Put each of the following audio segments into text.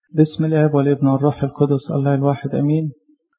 بسم الآب والابن والروح القدس الله الواحد أمين.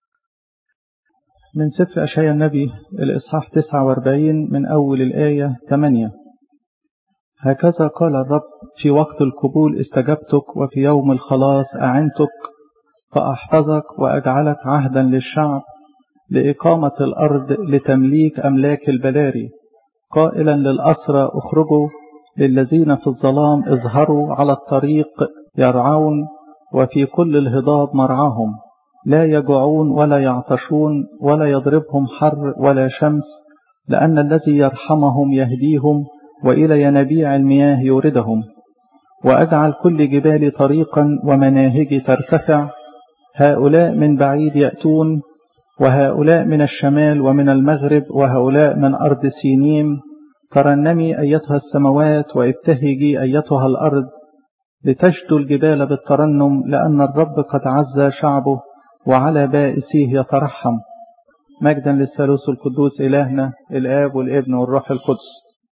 من سفر أشعياء النبي الإصحاح 49 من أول الآية 8. هكذا قال الرب: في وقت القبول استجبتك، وفي يوم الخلاص أعنتك، فأحفظك وأجعلك عهدا للشعب، لإقامة الأرض، لتمليك أملاك البلاري، قائلا للأسرى اخرجوا، للذين في الظلام اظهروا، على الطريق يرعون، وفي كل الهضاب مرعاهم، لا يجوعون ولا يعطشون ولا يضربهم حر ولا شمس، لأن الذي يرحمهم يهديهم، وإلى ينابيع المياه يوردهم، وأجعل كل جبال طريقا ومناهج ترتفع. هؤلاء من بعيد يأتون، وهؤلاء من الشمال ومن المغرب، وهؤلاء من أرض سينيم. ترنمي أيتها السماوات، وابتهجي أيتها الأرض، لتشدو الجبال بالترنم، لأن الرب قد عز شعبه، وعلى بائسيه يترحم. مجدا للثالوث القدوس إلهنا الآب والابن والروح القدس.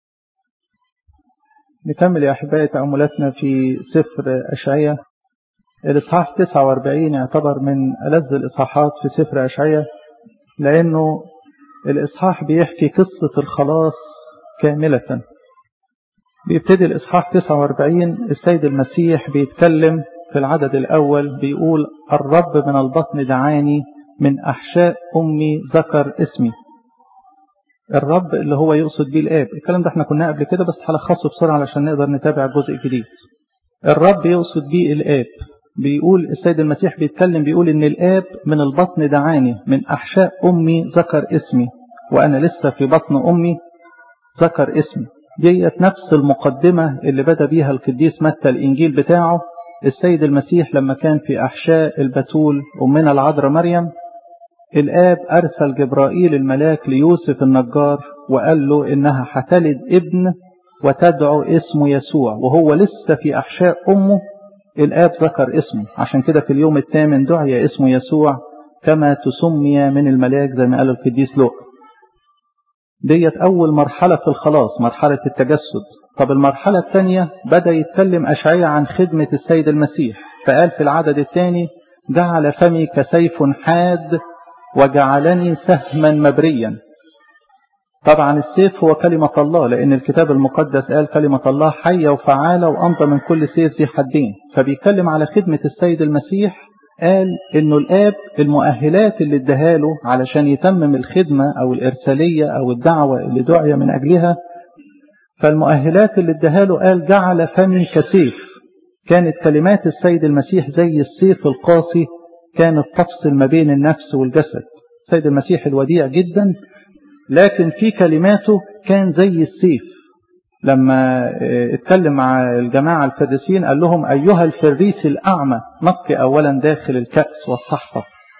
نكمل يا أحبائي تأملاتنا في سفر أشعياء. الإصحاح 49 يعتبر من ألذ الإصحاحات في سفر أشعياء، لأنه الإصحاح بيحكي قصة الخلاص كاملة. بيبتدي الإصحاح 49 السيد المسيح بيتكلم في العدد الأول، بيقول: الرب من البطن دعاني، من أحشاء أمي ذكر اسمي. الرب اللي هو يقصد بيه الآب. الكلام ده احنا كنا قبل كده، بس هلخصه بسرعة علشان نقدر نتابع الجزء الجديد. الرب يقصد بيه الآب. بيقول السيد المسيح بيتكلم، بيقول إن الآب من البطن دعاني، من أحشاء أمي ذكر اسمي، وأنا لسه في بطن أمي ذكر اسمي. ديت نفس المقدمة اللي بدأ بيها القديس متى الإنجيل بتاعه. السيد المسيح لما كان في أحشاء البتول أمنا العذراء مريم، الآب أرسل جبرائيل الملاك ليوسف النجار وقال له إنها هتلد ابن وتدعو اسمه يسوع، وهو لسه في أحشاء أمه الآب ذكر اسمه. عشان كده في اليوم الثامن دعي اسمه يسوع كما تسمي من الملاك، زي ما قال القديس لوقا. ديت أول مرحلة في الخلاص، مرحلة التجسد. طب المرحلة الثانية بدأ يتكلم أشعياء عن خدمة السيد المسيح، فقال في العدد الثاني: جعل فمي كسيف حاد، وجعلني سهما مبريا. طبعا السيف هو كلمة الله، لأن الكتاب المقدس قال كلمة الله حية وفعالة وأمضى من كل سيف ذي حدين. فبيتكلم على خدمة السيد المسيح. قال إنه الآب المؤهلات اللي اداها له علشان يتمم الخدمة أو الإرسالية أو الدعوة اللي دعي من أجلها، فالمؤهلات اللي اداها له قال: جعل فمي كسيف. كانت كلمات السيد المسيح زي السيف القاسي، كانت تفصل ما بين النفس والجسد. السيد المسيح الوديع جدا، لكن في كلماته كان زي السيف. لما اتكلم مع الجماعة الفريسيين قال لهم: أيها الفريسي الأعمى، نقي أولا داخل الكأس والصحفة.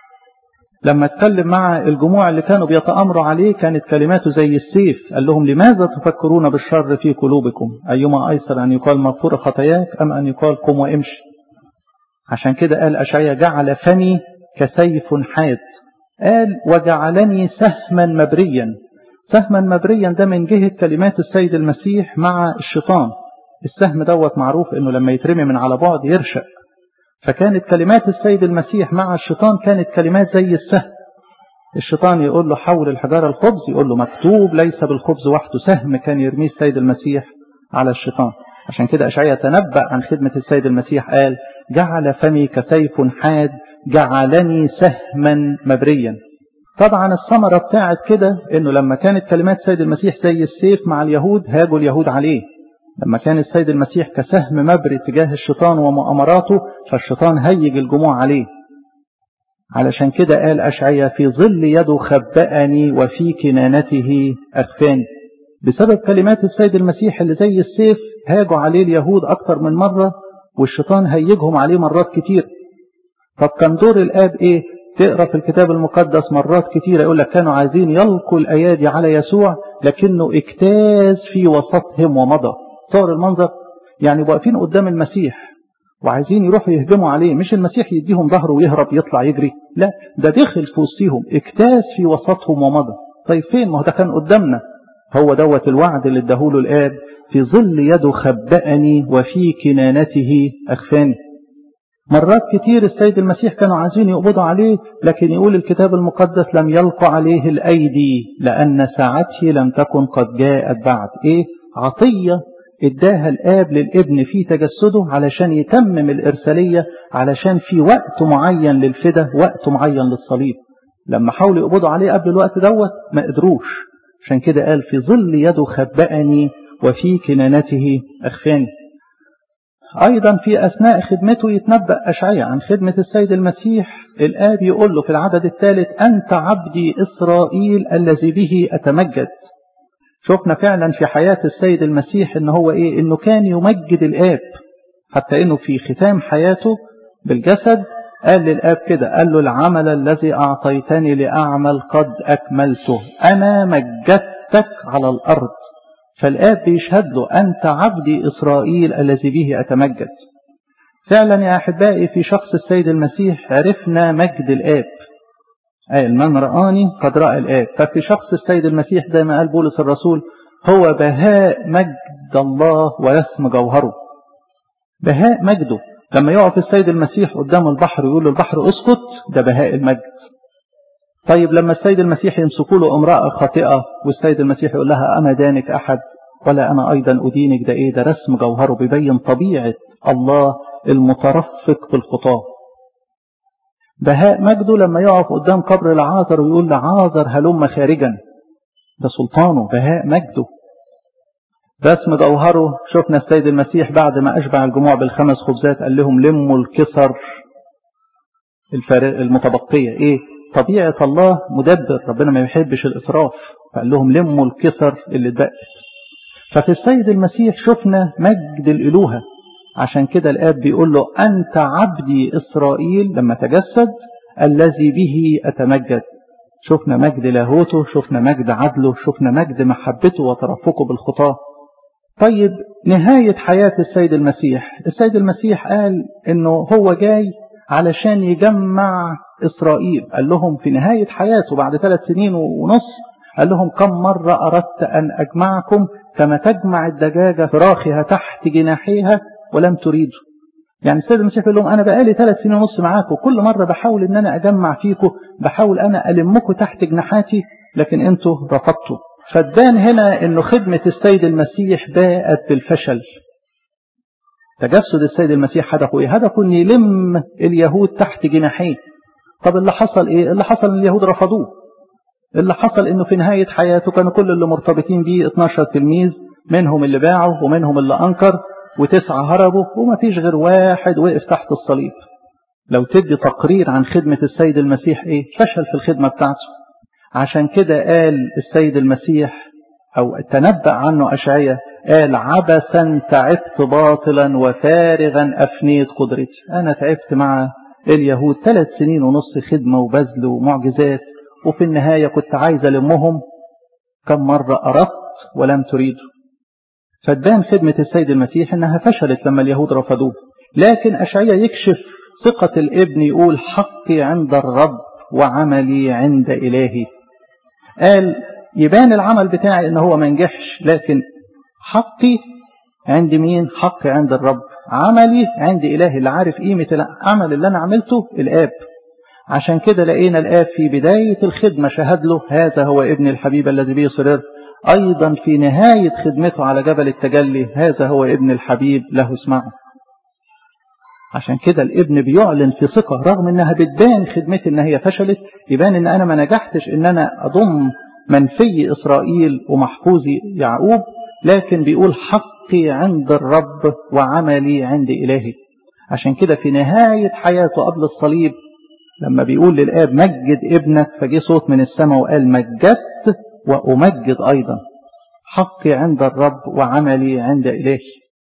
لما اتكلم مع الجموع اللي كانوا بيتأمروا عليه كانت كلماته زي السيف. قال لهم: لماذا تفكرون بالشر في قلوبكم؟ أيما أيسر أن يقال مغفور خطاياك، أم أن يقال قم وامشي؟ عشان كده قال أشعياء: جعل فمي كسيف حاد. قال: وجعلني سهما مبريا. سهما مبريا ده من جهة كلمات السيد المسيح مع الشيطان. السهم دوت معروف انه لما يترمي من على بعد يرشق، فكانت كلمات السيد المسيح مع الشيطان كانت كلمات زي السهم. الشيطان يقول له: حول الحجارة الخبز، يقول له: مكتوب ليس بالخبز وحده. سهم كان يرميه السيد المسيح على الشيطان. عشان كده أشعياء تنبأ عن خدمة السيد المسيح، قال: جعل فمي كسيف حاد، جعلني سهما مبريا. طبعا الثمرة بتاعت كده انه لما كانت كلمات السيد المسيح زي السيف مع اليهود، هاجوا اليهود عليه. لما كان السيد المسيح كسهم مبري تجاه الشيطان ومؤامراته، فالشيطان هيج الجموع عليه. علشان كده قال أشعياء: في ظل يده خبأني، وفي كنانته أخفاني. بسبب كلمات السيد المسيح اللي زي السيف هاجوا عليه اليهود أكتر من مرة، والشيطان هيجهم عليه مرات كتير. طب كان دور الآب إيه؟ تقرأ في الكتاب المقدس مرات كتيرة يقول لك كانوا عايزين يلقوا الأيادي على يسوع، لكنه اجتاز في وسطهم ومضى. صور المنظر يعني واقفين قدام المسيح وعايزين يروحوا يهجموا عليه، مش المسيح يديهم ظهره ويهرب يطلع يجري، لا، ده دخل في وسطهم، اجتاز في وسطهم ومضى. طيب فين؟ ما هو ده كان قدامنا. هو دوت الوعد اللي اداهوله الآب: في ظل يده خبأني، وفي كنانته أخفاني. مرات كتير السيد المسيح كانوا عايزين يقبضوا عليه، لكن يقول الكتاب المقدس لم يلقوا عليه الأيدي لأن ساعته لم تكن قد جاءت بعد. إيه؟ عطية اداها الآب للابن في تجسده علشان يتمم الإرسالية، علشان في وقت معين للفدا، وقت معين للصليب. لما حاولوا يقبضوا عليه قبل الوقت دوت ما قدروش، عشان كده قال في ظل يده خبأني وفي كنانته أخفاني. أيضا في أثناء خدمته يتنبأ أشعياء عن خدمة السيد المسيح. الآب يقول له في العدد الثالث أنت عبدي إسرائيل الذي به أتمجد. شفنا فعلا في حياة السيد المسيح إنه هو إيه؟ إنه كان يمجد الآب، حتى إنه في ختام حياته بالجسد قال للآب كده، قال له العمل الذي أعطيتني لأعمل قد أكملته، أنا مجدتك على الأرض. فالآب بيشهد له أنت عبدي إسرائيل الذي به أتمجد. فعلا يا أحبائي في شخص السيد المسيح عرفنا مجد الآب. قال من رآني قد رأى الآب. ففي شخص السيد المسيح زي ما قال بولس الرسول هو بهاء مجد الله ورسم جوهره. بهاء مجده. لما يقف السيد المسيح قدام البحر ويقول للبحر اسكت، ده بهاء المجد. طيب لما السيد المسيح يمسكوا له امرأة خاطئة والسيد المسيح يقول لها أما دانك أحد ولا أنا أيضا أدينك، ده إيه؟ ده رسم جوهره بيبين طبيعة الله المترفق بالخطاة. بهاء مجده لما يقف قدام قبر لعازر ويقول لعازر هلم خارجا، ده سلطانه بهاء مجده. رسم جوهره شفنا السيد المسيح بعد ما أشبع الجموع بالخمس خبزات قال لهم لموا الكسر المتبقية. إيه؟ طبيعة الله مدبر، ربنا ما يحبش الإسراف، فقال لهم لموا الكسر اللي اتبقت. ففي السيد المسيح شفنا مجد الإلوهة. عشان كده الآب بيقول له أنت عبدي إسرائيل لما تجسد الذي به أتمجد. شفنا مجد لاهوته، شفنا مجد عدله، شفنا مجد محبته وترفقه بالخطاة. طيب نهاية حياة السيد المسيح، السيد المسيح قال إنه هو جاي علشان يجمع إسرائيل. قال لهم في نهاية حياته بعد 3 سنين ونص قال لهم كم مرة أردت أن أجمعكم كما تجمع الدجاجة فراخها تحت جناحيها ولم تريدوا. يعني السيد المسيح يقول لهم أنا بقالي 3 سنين ونص معاكم، كل مرة بحاول أن أنا أجمع فيكم، بحاول أنا ألمكم تحت جناحاتي، لكن أنتوا رفضتوا. فدان هنا أنه خدمة السيد المسيح باءت بالفشل. تجسد السيد المسيح هدفه إيه؟ هدفه أن يلم اليهود تحت جناحيه. طب اللي حصل إيه؟ اللي حصل أن اليهود رفضوه. اللي حصل أنه في نهاية حياته كانوا كل اللي مرتبطين بيه 12 تلميذ، منهم اللي باعوا ومنهم اللي أنكر، و9 هربوا، وما فيش غير واحد وقف تحت الصليب. لو تدي تقرير عن خدمة السيد المسيح إيه؟ فشل في الخدمة بتاعته. عشان كده قال السيد المسيح أو تنبأ عنه أشعياء قال عبثا تعبت باطلا وفارغا أفنيت قدرتي. أنا تعبت مع اليهود 3 سنين ونص خدمة وبذل ومعجزات، وفي النهاية كنت عايز ألمهم، كم مرة أردت ولم تريدوا. فدان خدمة السيد المسيح أنها فشلت لما اليهود رفضوه. لكن أشعياء يكشف ثقة الابن يقول حقي عند الرب وعملي عند إلهي. قال يبان العمل بتاعي إنه هو ما نجحش، لكن حقي عند مين؟ حقي عند الرب، عملي عند إلهي اللي عارف قيمة العمل اللي أنا عملته الآب. عشان كده لقينا الآب في بداية الخدمة شهد له هذا هو ابن الحبيب الذي به سررت. أيضا في نهاية خدمته على جبل التجلي هذا هو ابن الحبيب له اسمعه. عشان كده الابن بيعلن في ثقة رغم انها بتبان خدمتي ان هي فشلت، يبان ان انا ما نجحتش ان انا اضم منفي اسرائيل ومحفوظي يعقوب، لكن بيقول حقي عند الرب وعملي عند إلهي. عشان كده في نهاية حياته قبل الصليب لما بيقول للآب مجد ابنك، فجي صوت من السماء وقال مجدت وأمجد أيضا، حقي عند الرب وعملي عند إلهي.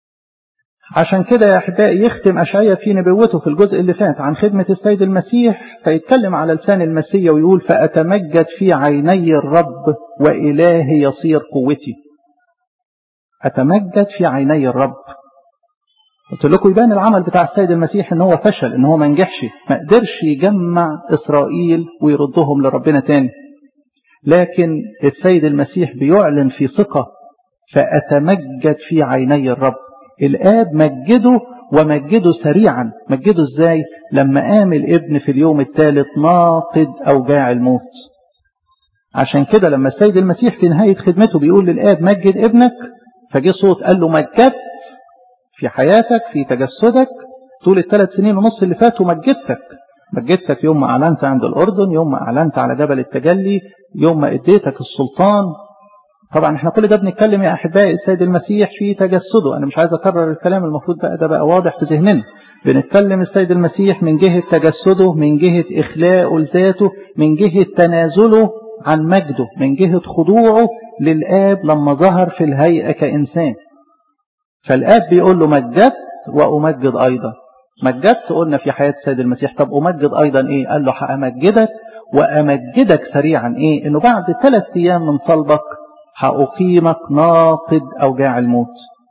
عشان كده يا أحبائي يختم أشعياء في نبوته في الجزء اللي فات عن خدمة السيد المسيح، فيتكلم على لسان المسيح ويقول فأتمجد في عيني الرب وإلهي يصير قوتي. أتمجد في عيني الرب. قلت لكم يبان العمل بتاع السيد المسيح ان هو فشل، ان هو ما نجحش، ما قدرش يجمع إسرائيل ويردهم لربنا تاني. لكن السيد المسيح بيعلن في ثقة فأتمجد في عيني الرب. الآب مجده ومجده سريعا. مجده ازاي؟ لما قام الابن في اليوم الثالث ناقض أوجاع الموت. عشان كده لما السيد المسيح في نهاية خدمته بيقول للآب مجد ابنك، فجي صوت قال له مجدت في حياتك في تجسدك طول ال3 سنين ونص اللي فاتوا، مجدتك يوم ما أعلنت عند الأردن، يوم ما أعلنت على جبل التجلي، يوم ما اديتك السلطان. طبعا احنا كل ده بنتكلم يا أحبائي السيد المسيح في تجسده. أنا مش عايز أكرر الكلام، المفروض ده بقى واضح في ذهننا. بنتكلم السيد المسيح من جهة تجسده، من جهة إخلاءه لذاته، من جهة تنازله عن مجده، من جهة خضوعه للآب لما ظهر في الهيئة كإنسان. فالآب بيقول له مجدت وأمجد أيضا. مجدت قلنا في حياة السيد المسيح، طب أمجد أيضا إيه؟ قال له هأمجدك وأمجدك سريعا. إيه؟ إنه بعد 3 أيام من صلبك هأقيمك ناقض أوجاع الموت.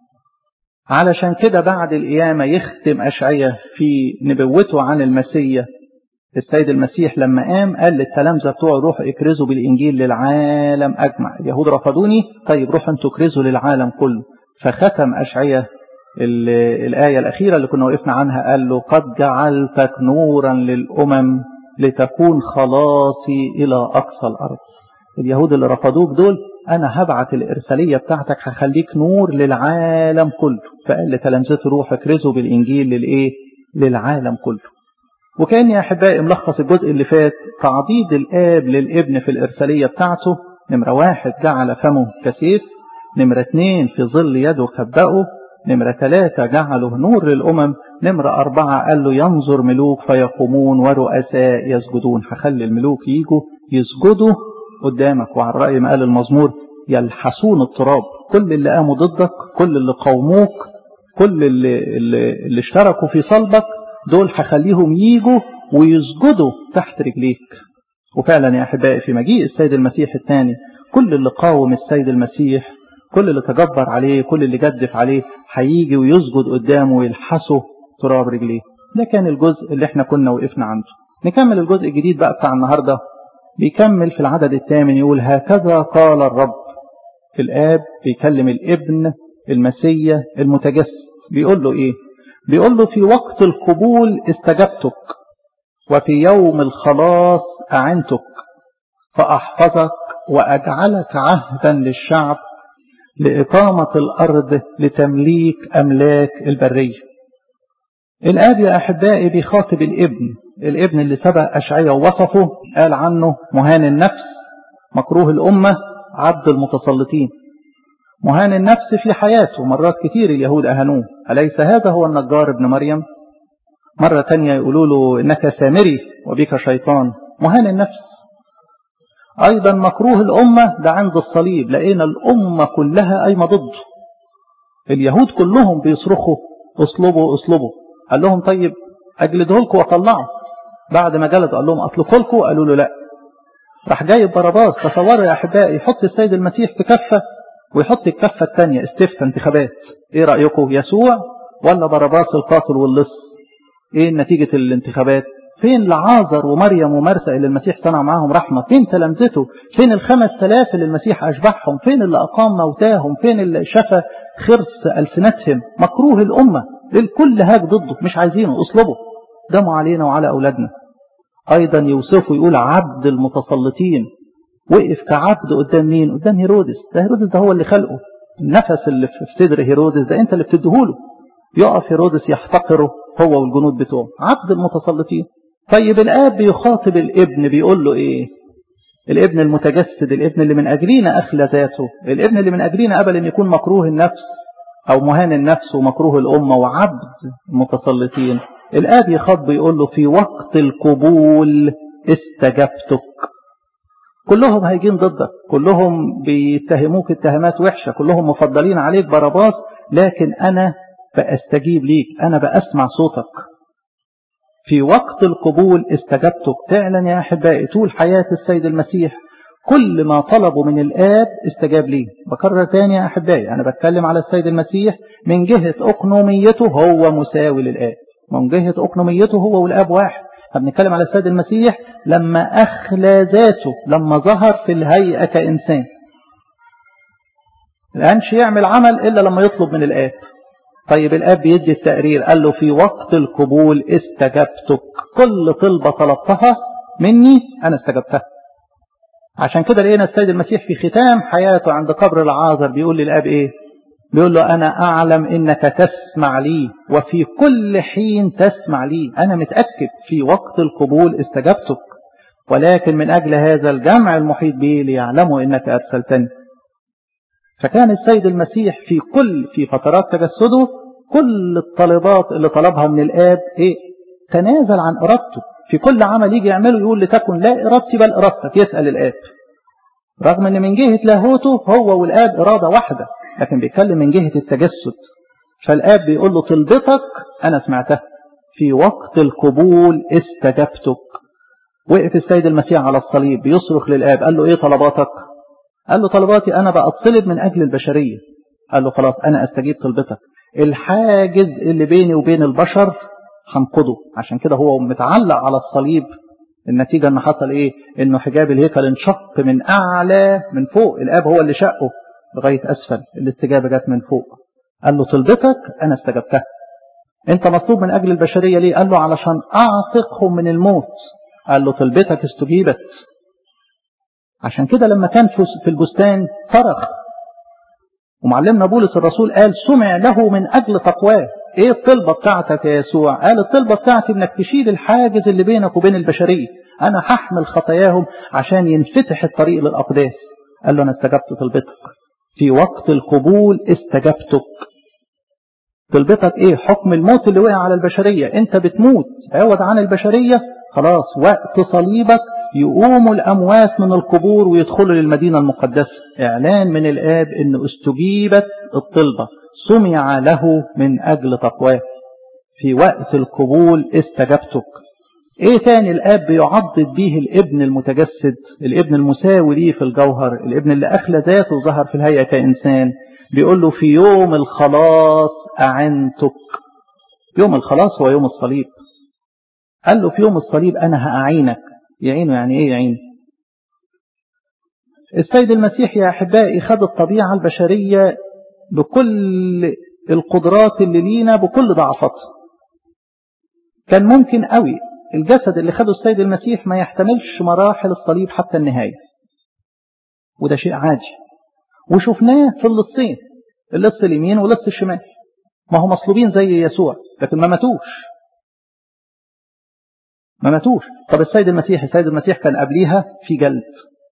علشان كده بعد القيامة يختم أشعياء في نبوته عن المسيح. السيد المسيح لما قام قال للتلامذة بتوعه روحوا اكرزوا بالإنجيل للعالم أجمع. اليهود رفضوني، طيب روحوا انتوا اكرزوا للعالم كله. فختم أشعياء الآية الأخيرة اللي كنا وقفنا عنها، قال له قد جعلتك نورا للأمم لتكون خلاصي إلى أقصى الأرض. اليهود اللي رفضوك دول أنا هبعت الإرسالية بتاعتك هخليك نور للعالم كله. فقال لتلامذته روحوا اكرزوا بالإنجيل للعالم كله. وكان يا أحبائي ملخص الجزء اللي فات تعضيد الآب للابن في الإرسالية بتاعته. نمرة 1 جعل فمه كسيف، نمرة 2 في ظل يده خبأه، نمرة 3 جعله نور للأمم، نمرة 4 قال له ينظر ملوك فيقومون ورؤساء يسجدون. هخلي الملوك يجوا يسجدوا قدامك، وعلى رأي ما قال المزمور يلحسون التراب. كل اللي قاموا ضدك، كل اللي قوموك، كل اللي اشتركوا في صلبك دول هخليهم يجوا ويسجدوا تحت رجليك. وفعلا يا أحبائي في مجيء السيد المسيح الثاني كل اللي قاوم السيد المسيح، كل اللي تجبر عليه، كل اللي جدف عليه هيجي ويسجد قدامه ويلحسه تراب رجليه. ده كان الجزء اللي احنا كنا وقفنا عنده. نكمل الجزء الجديد بقى بتاع النهاردة. بيكمل في العدد 8 يقول هكذا قال الرب. في الآب بيكلم الابن المسيح المتجسد. بيقول له ايه؟ بيقول له في وقت القبول استجبتك، وفي يوم الخلاص أعنتك، فأحفظك وأجعلك عهدا للشعب لإقامة الأرض لتمليك أملاك البرية. الآب يا أحبائي بيخاطب الابن اللي سبق أشعياء ووصفه، قال عنه مهان النفس، مكروه الأمة، عبد المتسلطين. مهان النفس في حياته، مرات كتير اليهود أهانوه، أليس هذا هو النجار ابن مريم؟ مرة تانية يقولوا له إنك سامري وبك شيطان. مهان النفس. أيضا مكروه الأمة ده عند الصليب، لقينا الأمة كلها قايمة ضده. اليهود كلهم بيصرخوا اصلبوا اصلبوا. قال لهم طيب أجلده لكم وطلعوا. بعد ما جلد قال لهم أطلقوا لكم، قالوا له لا. راح جايب باراباس. تصوروا يا أحبائي يحط السيد المسيح في كفة ويحط الكفة الثانية استفتاء انتخابات. ايه رأيكم، يسوع ولا باراباس القاتل واللص؟ ايه نتيجة الانتخابات؟ فين لعازر ومريم ومرثا اللي المسيح صنع معاهم رحمة؟ فين تلامذته؟ فين 5000 اللي المسيح أشبعهم؟ فين اللي أقام موتاهم؟ فين اللي شفى خرس ألسنتهم؟ مكروه الأمة، الكل هاج ضده، مش عايزينه، اصلبه، دموا علينا وعلى أولادنا. أيضا يوسف يقول عبد المتسلطين. وقف كعبد قدام مين؟ قدام هيرودس. ده هيرودس ده هو اللي خلقه. النفس اللي في صدر هيرودس ده انت اللي بتديهوله. يقف هيرودس يحتقره هو والجنود بتوعه. عبد المتسلطين. طيب الآب بيخاطب الابن بيقول له ايه؟ الابن المتجسد، الابن اللي من أجلينا أخلى ذاته، الابن اللي من أجلينا قبل أن يكون مكروه النفس أو مهان النفس ومكروه الأمة وعبد المتسلطين. الآب يخاطب بيقول له في وقت القبول استجبتك. كلهم هيجين ضدك، كلهم بيتهموك اتهامات وحشة، كلهم مفضلين عليك باراباس، لكن أنا بأستجيب ليك، أنا بأسمع صوتك. في وقت القبول استجبتك. فعلا يا أحبائي طول حياة السيد المسيح كل ما طلبوا من الآب استجاب ليه. بكرر تاني يا أحبائي، أنا بتكلم على السيد المسيح من جهة أقنوميته هو مساوي للآب، من جهة أقنوميته هو والآب واحد. بنتكلم على السيد المسيح لما أخلى ذاته، لما ظهر في الهيئة كإنسان. الآنش يعمل عمل إلا لما يطلب من الآب. طيب الآب بيدي التقرير، قال له في وقت القبول استجبتك، كل طلبة طلبتها مني أنا استجبتها. عشان كده لقينا السيد المسيح في ختام حياته عند قبر العازر بيقول للآب إيه؟ بيقول له أنا أعلم إنك تسمع لي وفي كل حين تسمع لي، أنا متأكد في وقت القبول استجبتك، ولكن من أجل هذا الجمع المحيط به ليعلموا إنك أرسلتني. فكان السيد المسيح في فترات تجسده كل الطلبات اللي طلبها من الآب إيه؟ تنازل عن إرادته. في كل عمل يجي يعمله يقول لتكن لا إرادتي بل إرادتك، يسأل الآب، رغم أن من جهة لاهوته هو والآب إرادة واحدة، لكن بيتكلم من جهة التجسد. فالآب بيقول له طلبتك أنا سمعتها، في وقت القبول استجبتك. وقف السيد المسيح على الصليب بيصرخ للآب، قال له إيه طلباتك؟ قال له طلباتي أنا بقى أتصلب من أجل البشرية. قال له خلاص أنا أستجيب طلبتك، الحاجز اللي بيني وبين البشر هنقضه. عشان كده هو متعلق على الصليب، النتيجة ان حصل ايه؟ انه حجاب الهيكل انشق من اعلى من فوق، الاب هو اللي شقه لغاية اسفل، الاستجابة جت من فوق. قال له طلبتك انا استجبتها. انت مطلوب من اجل البشرية ليه؟ قال له علشان اعتقهم من الموت. قال له طلبتك استجيبت. عشان كده لما كان في البستان صرخ، ومعلمنا بولس الرسول قال سمع له من اجل تقواه. ايه الطلبة بتاعتك يا يسوع؟ قال الطلبة بتاعتي انك تشيل الحاجز اللي بينك وبين البشرية، انا هحمل خطاياهم عشان ينفتح الطريق للأقداس. قال له انا استجبت طلبتك، في وقت القبول استجبتك. طلبتك ايه؟ حكم الموت اللي وقع على البشرية، انت بتموت عوض عن البشرية، خلاص وقت صليبك يقوموا الأموات من القبور ويدخلوا للمدينة المقدسة. إعلان من الآب إن استجيبت الطلبة، سمع له من أجل تقواه، في وقت القبول استجبتك. إيه تاني الآب بيعضد به الابن المتجسد، الابن المساوي ليه في الجوهر، الابن اللي أخلى ذاته وظهر في الهيئة كإنسان؟ بيقول له في يوم الخلاص أعنتك. يوم الخلاص هو يوم الصليب. قال له في يوم الصليب أنا هأعينك. يعينه يعني إيه يعين؟ السيد المسيح يا أحبائي خد الطبيعة البشرية بكل القدرات اللي لينا، بكل ضعفاتها. كان ممكن قوي الجسد اللي خده السيد المسيح ما يحتملش مراحل الصليب حتى النهاية، وده شيء عادي، وشفناه في اللصين، اللص اليمين واللص الشمال، ما هو مصلوبين زي يسوع لكن ما ماتوش. طب السيد المسيح كان قبليها في جلد،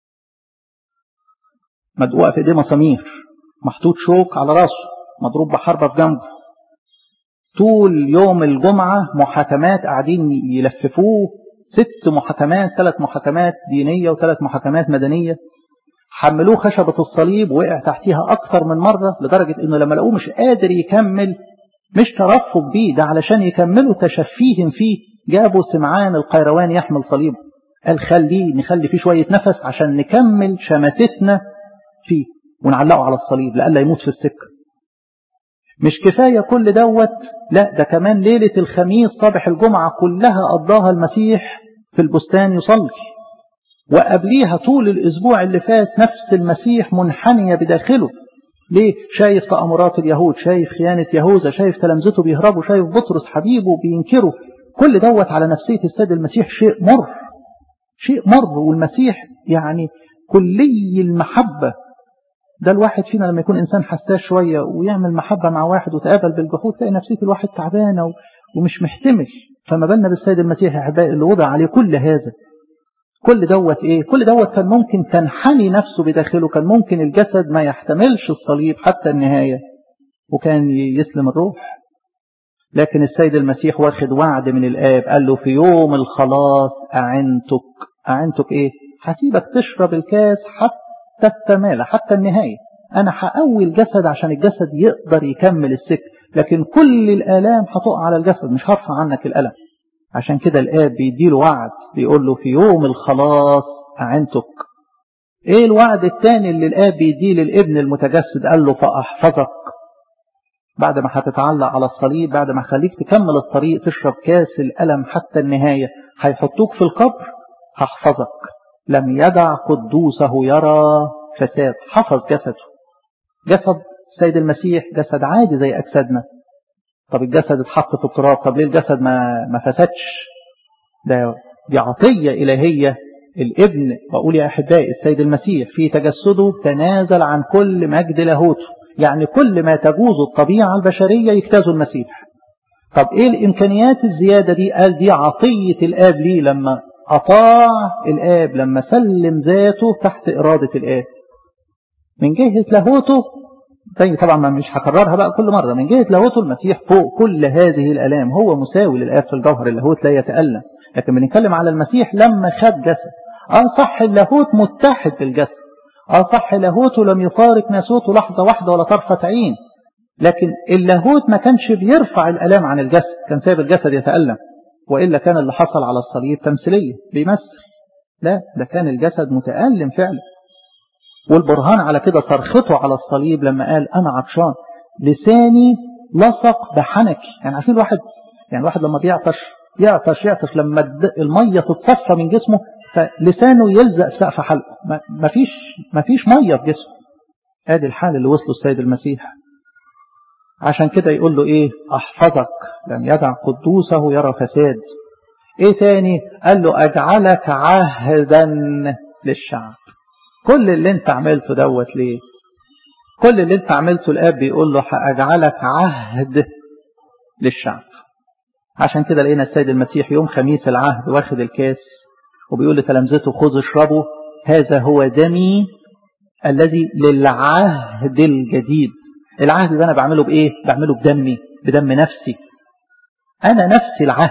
مدقوقة في ايديه مسامير، محطوط شوك على راسه، مضروب بحربة في جنبه، طول يوم الجمعة محاكمات قاعدين يلففوه، 6 محاكمات، 3 محاكمات دينية و3 محاكمات مدنية. حملوه خشبة الصليب وقع تحتيها أكثر من مرة، لدرجة إنه لما لقوه مش قادر يكمل، مش ترفق بيه ده علشان يكملوا تشفيهم فيه، جابوا سمعان القيروان يحمل صليبه، قال نخلي فيه شوية نفس عشان نكمل شماتتنا فيه ونعلقه على الصليب لألا يموت في السكة. مش كفاية كل دوت، لا ده كمان ليلة الخميس صباح الجمعة كلها قضاها المسيح في البستان يصلي، وقبليها طول الأسبوع اللي فات نفس المسيح منحنية بداخله. ليه؟ شايف تأمرات اليهود، شايف خيانة يهوذا، شايف تلامذته بيهربوا، شايف بطرس حبيبه بينكروا. كل دوت على نفسية السيد المسيح شيء مر. والمسيح يعني كلي المحبة. ده الواحد فينا لما يكون إنسان حساس شوية ويعمل محبة مع واحد وتقابل بالجحود، تلاقي نفسية الواحد تعبانة ومش محتمل. فما بالنا بالسيد المسيح يا أحبائي اللي وضع عليه كل هذا، كل دوت إيه؟ كل دوت كان ممكن تنحني نفسه بداخله، كان ممكن الجسد ما يحتملش الصليب حتى النهاية وكان يسلم الروح. لكن السيد المسيح واخد وعد من الآب، قال له في يوم الخلاص أعنتك إيه؟ هسيبك تشرب الكاس حتى التمالة، حتى النهاية. أنا هقوي الجسد عشان الجسد يقدر يكمل السكة، لكن كل الآلام هتقع على الجسد، مش هرفع عنك الألم. عشان كده الآب بيديله وعد، بيقول له في يوم الخلاص أعنتك. إيه الوعد الثاني اللي الآب بيديه للابن المتجسد؟ قال له فأحفظك. بعد ما هتتعلق على الصليب، بعد ما خليك تكمل الطريق تشرب كاس الألم حتى النهاية، هيحطوك في القبر، هحفظك. لم يدع قدوسه يرى فساد. حفظ جسده. جسد السيد المسيح جسد عادي زي أجسادنا، طب الجسد اتحط في التراب، طب ليه الجسد ما فسدش؟ دي عطية إلهية. الابن، بقول يا أحبائي، السيد المسيح في تجسده تنازل عن كل مجد لاهوته، يعني كل ما تجوز الطبيعة البشرية يجتازه المسيح. طب ايه الامكانيات الزيادة دي؟ قال دي عطية الآب ليه لما أطاع الآب، لما سلم ذاته تحت إرادة الآب. من جهة لاهوته، زي طبعا مش هكررها بقى كل مرة، من جهة لاهوته المسيح فوق كل هذه الآلام، هو مساوي للآب في الجوهر، اللاهوت لا يتألم. لكن بنتكلم على المسيح لما خد جسد. صح اللاهوت متحد بالجسد، صح لاهوته لم يفارق ناسوته لحظة واحدة ولا طرفة عين، لكن اللاهوت ما كانش بيرفع الآلام عن الجسد، كان سايب الجسد يتألم، وإلا كان اللي حصل على الصليب تمثيلية بيمثل. لا، ده كان الجسد متألم فعلا. والبرهان على كده صرخته على الصليب لما قال أنا عطشان لساني لصق بحنكي. يعني عارفين الواحد لما يعطش لما المية تتصفى من جسمه فلسانه يلزق في سقف حلقه، مفيش مية في جسمه. هذه الحالة اللي وصله السيد المسيح. عشان كده يقول له ايه؟ احفظك لم يدع قدوسه يرى فساد. ايه تاني؟ قال له اجعلك عهدا للشعب. كل اللي انت عملته دوت ليه؟ كل اللي انت عملته الاب بيقول له اجعلك عهد للشعب. عشان كده لقينا السيد المسيح يوم خميس العهد واخد الكاس وبيقول لتلامذته خذوا اشربوا، هذا هو دمي الذي للعهد الجديد. العهد ده انا بعمله بايه؟ بعمله بدمي، بدم نفسي. انا نفسي العهد.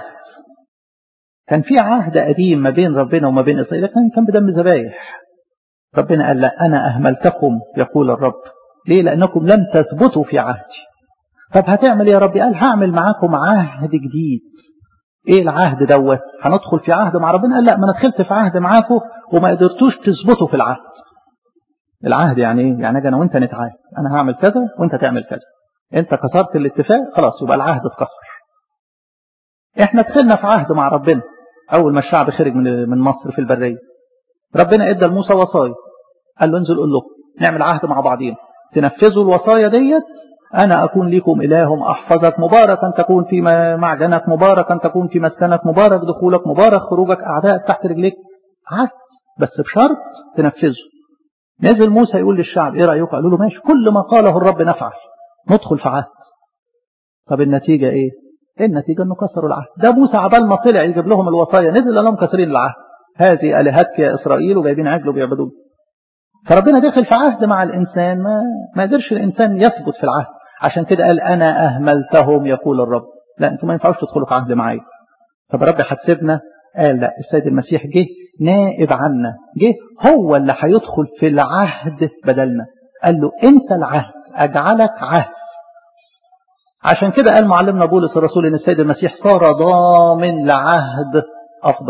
كان في عهد قديم ما بين ربنا وما بين اسرائيل، كان بدم ذبايح. ربنا قال لا، انا اهملتكم يقول الرب. ليه؟ لانكم لم تثبتوا في عهدي. طب هتعمل ايه يا ربي؟ قال هعمل معاكم عهد جديد. ايه العهد دوت؟ هندخل في عهد مع ربنا؟ قال لا، ما انا دخلت في عهد معاكم وما قدرتوش تثبتوا في العهد. العهد يعني ايه؟ يعني انا وانت نتعاهد، انا هعمل كذا وانت تعمل كذا، انت كسرت الاتفاق خلاص يبقى العهد اتكسر. احنا دخلنا في عهد مع ربنا اول ما الشعب خرج من مصر في البريه. ربنا ادى لموسى وصايا، قال له انزل قول له نعمل عهد مع بعضين، تنفذوا الوصايا ديت، انا اكون لكم اله احفظك، مباركا تكون في معجنك، مباركا تكون في مسكنك، مبارك دخولك، مبارك خروجك، اعدائك تحت رجليك. عهد بس بشرط تنفذه. نزل موسى يقول للشعب ايه رايكم؟ قالوا له ماشي، كل ما قاله الرب نفعل، ندخل في عهد. طب النتيجه ايه؟ النتيجه انه كسروا العهد. ده موسى عبال ما طلع يجيب لهم الوصايا نزل لهم كسرين العهد، هذه الهتك يا اسرائيل، وجايبين عجل وبيعبدوه. فربنا دخل في عهد مع الانسان، ما قدرش الانسان يثبت في العهد. عشان كده قال انا اهملتهم يقول الرب. لا، انتم ما ينفعوش تدخلوا في عهد معايا. طب ربي هتسيبنا؟ قال لا، السيد المسيح جه نائب عنا، جه هو اللي هيدخل في العهد بدلنا. قال له انت العهد، اجعلك عهد. عشان كده قال معلمنا بولس الرسول ان السيد المسيح صار ضامن لعهد افضل.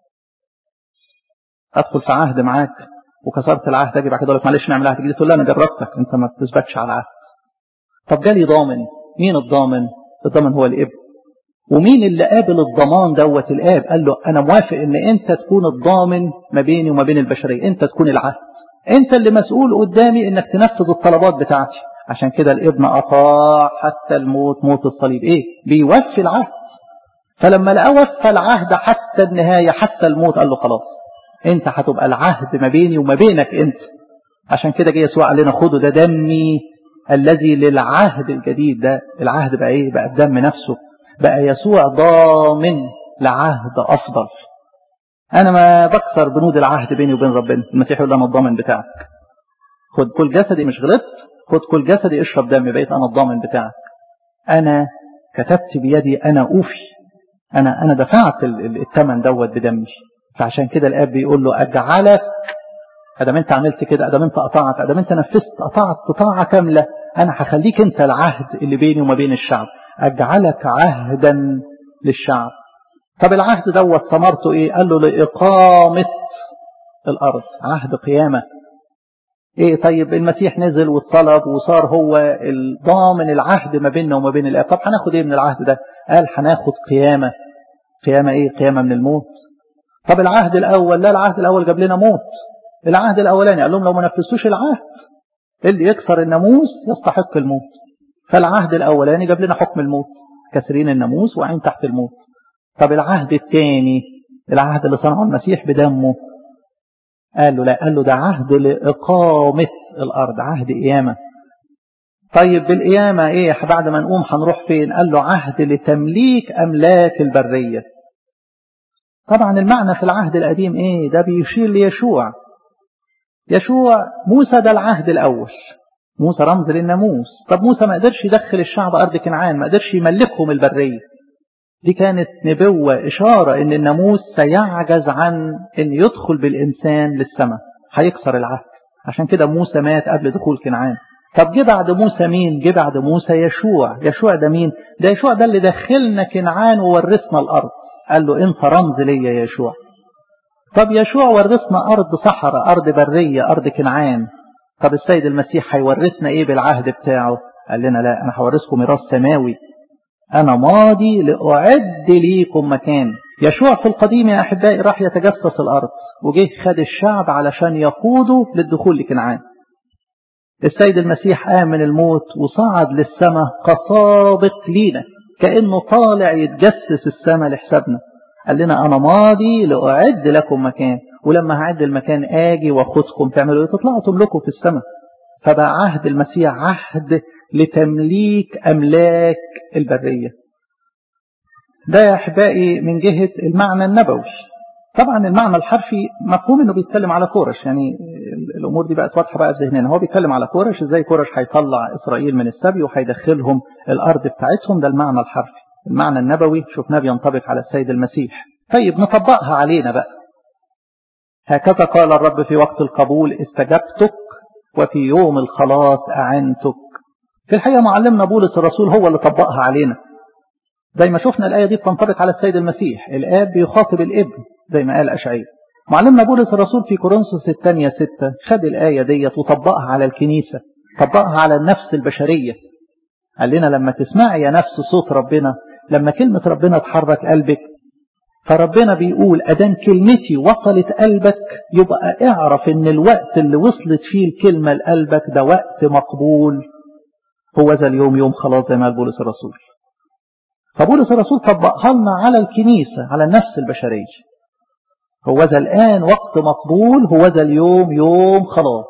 ادخل في عهد معاك وكسرت العهد، اجي بعد كده اقول لك معلش نعمل عهد جديد، تقول لا انا جربتك، انت ما بتثبتش على العهد. طب جالي ضامن. مين الضامن؟ الضامن هو الابن. ومين اللي قابل الضمان دوت؟ الاب. قال له انا موافق ان انت تكون الضامن ما بيني وما بين البشريه، انت تكون العهد، انت اللي مسؤول قدامي انك تنفذ الطلبات بتاعتي. عشان كده الابن اطاع حتى الموت، موت الصليب. ايه؟ بيوفي العهد. فلما لقى وفى العهد حتى النهايه، حتى الموت، قال له خلاص انت هتبقى العهد ما بيني وما بينك انت. عشان كده جه يسوع قال لنا خدوا ده دمي الذي للعهد الجديد. ده العهد بقى ايه؟ بقى الدم نفسه، بقى يسوع ضامن لعهد افضل. انا ما بكسر بنود العهد بيني وبين ربنا. المسيح يقول انا الضامن بتاعك، خد كل جسدي، مش غلطت، خد كل جسدي اشرب دمي، بقيت انا الضامن بتاعك. انا كتبت بيدي، انا اوفي، انا دفعت الثمن دوت بدمي. فعشان كده الاب بيقول له اجعلك، ادام انت عملت كده، ادام انت قطعت، ادام انت نفذت قطعت قطاعه كامله، انا هخليك انت العهد اللي بيني وما بين الشعب، اجعلك عهدا للشعب. طب العهد دوت ثمرته ايه؟ قال له لاقامه الارض، عهد قيامه. ايه؟ طيب المسيح نزل واتصلب وصار هو الضامن العهد ما بيننا وما بين الاب. طب هناخد ايه من العهد ده؟ قال هناخد قيامه. قيامه ايه؟ قيامه من الموت. طب العهد الاول؟ لا، العهد الاول جاب لنا موت. العهد الاولاني قال لهم لو ما نفذتوش العهد اللي يكسر الناموس يستحق الموت. فالعهد الاولاني جاب لنا حكم الموت. كسرين الناموس وقاعدين تحت الموت. طب العهد الثاني، العهد اللي صنعه المسيح بدمه، قال له لا، قال له ده عهد لإقامة الأرض، عهد قيامة. طيب بالقيامة إيه بعد ما نقوم هنروح فين؟ قال له عهد لتمليك أملاك البرية. طبعا المعنى في العهد القديم إيه؟ ده بيشير ليشوع. يشوع موسى ده العهد الأول، موسى رمز للناموس. طب موسى ما قدرش يدخل الشعب أرض كنعان، ما قدرش يملكهم البرية. دي كانت نبوة إشارة إن الناموس سيعجز عن إن يدخل بالإنسان للسماء، هيكسر العهد. عشان كده موسى مات قبل دخول كنعان. طب جه بعد موسى مين؟ جه بعد موسى يشوع. يشوع ده مين؟ ده يشوع ده اللي دخلنا كنعان وورثنا الأرض. قال له أنت رمز لي يا يشوع. طب يشوع ورثنا أرض صحراء، أرض برية، أرض كنعان. طب السيد المسيح هيورثنا إيه بالعهد بتاعه؟ قال لنا لا، أنا هورثكم ميراث سماوي، أنا ماضي لأعد ليكم مكان. يشوع في القديم يا أحبائي راح يتجسس الأرض، وجه خد الشعب علشان يقوده للدخول لكنعان. السيد المسيح قام من الموت وصعد للسماء كسابق لينا، كأنه طالع يتجسس السماء لحسابنا. قال لنا أنا ماضي لأعد لكم مكان، ولما هعد المكان آجي وأخذكم تعملوا إيه؟ تطلعوا تملكوا في السماء. فبقى عهد المسيح عهد لتمليك أملاك البرية. ده يا أحبائي من جهة المعنى النبوي. طبعا المعنى الحرفي مفهوم انه بيتكلم على كورش، يعني الامور دي بقت واضحه بقى في ذهننا. هو بيتكلم على كورش، ازاي كورش هيطلع اسرائيل من السبي وهيدخلهم الارض بتاعتهم. ده المعنى الحرفي. المعنى النبوي شفناه بينطبق على السيد المسيح. طيب نطبقها علينا بقى. هكذا قال الرب في وقت القبول استجبتك، وفي يوم الخلاص أعنتك. في الحقيقة معلمنا بولس الرسول هو اللي طبقها علينا. زي ما شفنا الآية دي بتنطبق على السيد المسيح، الآب بيخاطب الابن زي ما قال أشعياء. معلمنا بولس الرسول في كورنثوس الثانية 6 خد الآية ديت وطبقها على الكنيسة، طبقها على النفس البشرية. قال لنا لما تسمعي يا نفس صوت ربنا، لما كلمة ربنا تحرك قلبك، فربنا بيقول أدام كلمتي وصلت قلبك، يبقى اعرف ان الوقت اللي وصلت فيه الكلمة لقلبك ده وقت مقبول، هو ذا اليوم يوم خلاص زي ما قال بولس الرسول. فبولس الرسول طبقها لنا على الكنيسة، على النفس البشرية. هو ذا الآن وقت مقبول، هو ذا اليوم يوم خلاص.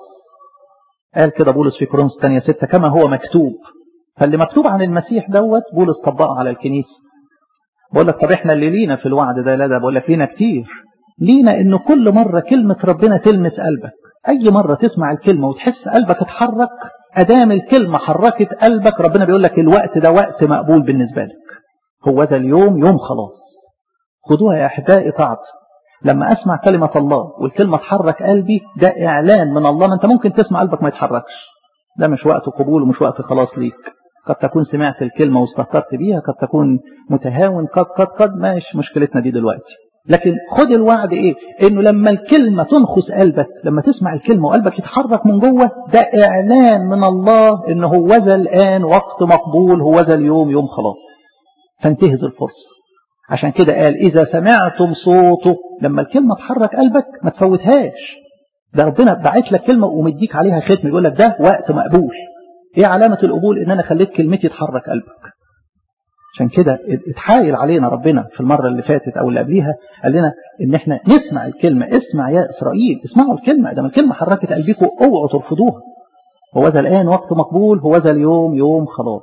قال كده بولس في كورنثوس الثانية 6 كما هو مكتوب. فاللي مكتوب عن المسيح دوت بولس طبقه على الكنيسة. بقول لك طب احنا اللي لينا في الوعد ده؟ لا، ده بقول لك لينا كتير. لينا انه كل مرة كلمة ربنا تلمس قلبك، اي مرة تسمع الكلمة وتحس قلبك اتحرك، ادام الكلمة حركت قلبك ربنا بيقول لك الوقت ده وقت مقبول بالنسبة لك، هو ذا اليوم يوم خلاص. خدوها يا احبائي طاعت. لما اسمع كلمة الله والكلمة تحرك قلبي، ده اعلان من الله. ما انت ممكن تسمع قلبك ما يتحركش، ده مش وقت قبول ومش وقت خلاص ليك. قد تكون سمعت الكلمة واستهترت بيها، قد تكون متهاون، قد مش مشكلتنا دي دلوقتي. لكن خد الوعد ايه؟ انه لما الكلمة تنخس قلبك، لما تسمع الكلمة وقلبك يتحرك من جوه، ده اعلان من الله انه هو ذا الان وقت مقبول، هو ذا اليوم يوم خلاص. فانتهز الفرصة. عشان كده قال إذا سمعتم صوته، لما الكلمة تحرك قلبك ما تفوتهاش. ده ربنا بعت لك كلمة ومديك عليها ختم، يقول لك ده وقت مقبول. ايه علامة القبول؟ ان انا خليت كلمتي تحرك قلبك. عشان كده اتحايل علينا ربنا في المرة اللي فاتت او اللي قبليها، قال لنا ان احنا نسمع الكلمة. اسمع يا اسرائيل، اسمعوا الكلمة. ده الكلمة حركت قلبكم، اوعوا ترفضوها. هو ذا الان وقت مقبول، هو ذا اليوم يوم خلاص.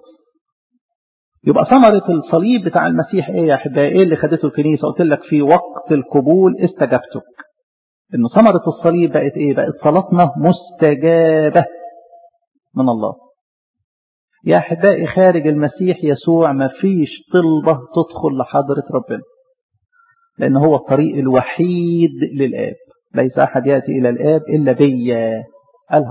يبقى ثمرة الصليب بتاع المسيح ايه يا احبائي؟ ايه اللي خدته الكنيسة؟ قلت لك في وقت القبول استجبتك. ان ثمرة الصليب بقت ايه؟ بقت صلاتنا مستجابة من الله. يا احبائي خارج المسيح يسوع ما فيش طلبة تدخل لحضرة ربنا، لان هو الطريق الوحيد للآب. ليس احد يأتي الى الآب الا بيا. قالها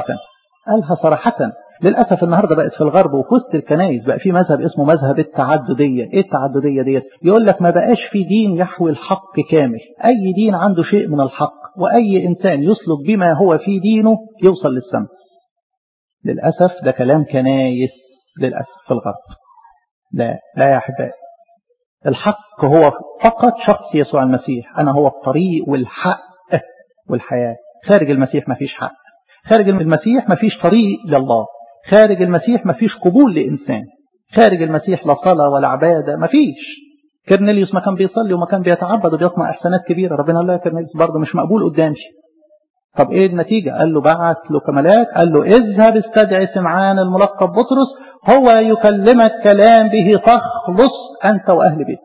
صراحة. للأسف النهاردة بقت في الغرب وفي وسط الكنائس بقى في مذهب اسمه مذهب التعددية. ايه التعددية ديت؟ يقول لك ما بقاش في دين يحوي الحق كامل، اي دين عنده شيء من الحق، واي انسان يسلك بما هو في دينه يوصل للسماء. للأسف ده كلام كنايس للأسف في الغرب. لا يا أحبائي، الحق هو فقط شخص يسوع المسيح. أنا هو الطريق والحق والحياة. خارج المسيح ما فيش حق، خارج المسيح ما فيش طريق لله، خارج المسيح ما فيش قبول لإنسان. خارج المسيح لا صلاة ولا عبادة، مفيش. كرنيليوس ما كان بيصلي وما كان بيتعبد وبيصنع إحسانات كبيرة، ربنا قال له يا كرنيليوس برضه مش مقبول قدامي. طب ايه النتيجة؟ قال له بعت له كملاك قال له اذهب استدعي سمعان الملقب بطرس، هو يكلمك كلام به تخلص أنت وأهل بيتك.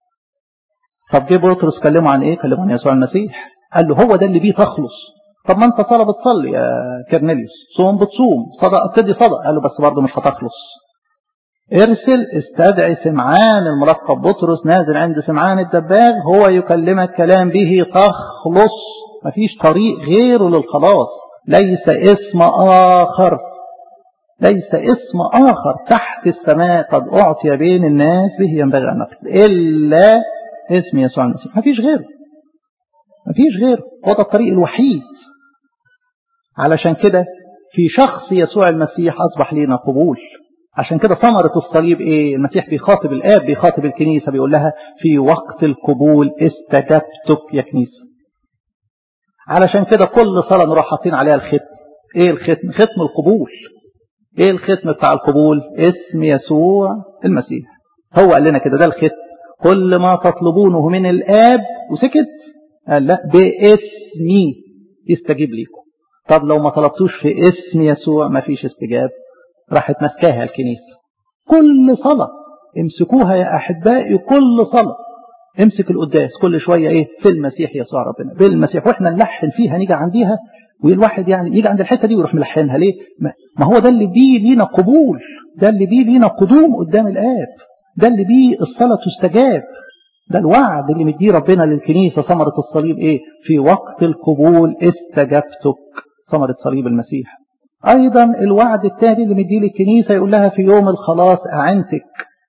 طب جه بطرس كلمه عن ايه؟ كلمه عن يسوع المسيح. قال له هو ده اللي بيه تخلص. طب ما انت صلاة بتصلي يا كرنيليوس، صوم بتصوم، صدق ابتدي صدق. قال له بس برضه مش هتخلص. ارسل استدعي سمعان الملقب بطرس، نازل عند سمعان الدباغ، هو يكلمك كلام به تخلص. مفيش طريق غيره للخلاص، ليس اسم آخر، ليس اسم آخر تحت السماء قد أعطي بين الناس به ينبغي أن نقل إلا اسم يسوع المسيح. مفيش غيره، مفيش غيره، هو ده الطريق الوحيد. علشان كده في شخص يسوع المسيح أصبح لنا قبول. عشان كده ثمرة الصليب ايه؟ المسيح بيخاطب الآب، بيخاطب الكنيسة، بيقول لها في وقت القبول استجبتك يا كنيسة. علشان كده كل صلاة نروح حاطين عليها الختم. ايه الختم؟ ختم القبول. ايه الختم بتاع القبول؟ اسم يسوع المسيح. هو قال لنا كده، ده الختم. كل ما تطلبونه من الآب، وسكت قال لا باسمي يستجيب لكم. طب لو ما طلبتوش في اسم يسوع ما فيش استجاب. راحت مسكاها الكنيسة. كل صلاة امسكوها يا أحبائي، كل صلاة امسك القداس كل شوية ايه؟ في المسيح يسوع ربنا، بالمسيح، واحنا نلحن فيها نيجي عنديها، والواحد يعني يجي عند الحتة دي ويروح ملحنها ليه؟ ما هو ده اللي بيه لينا قبول، ده اللي بيه لينا قدوم قدام الآب، ده اللي بيه الصلاة تستجاب. ده الوعد اللي مديه ربنا للكنيسة. ثمرة الصليب ايه؟ في وقت القبول استجبتك، ثمرة صليب المسيح. ايضا الوعد الثاني اللي مديه للكنيسة يقول لها في يوم الخلاص اعنتك.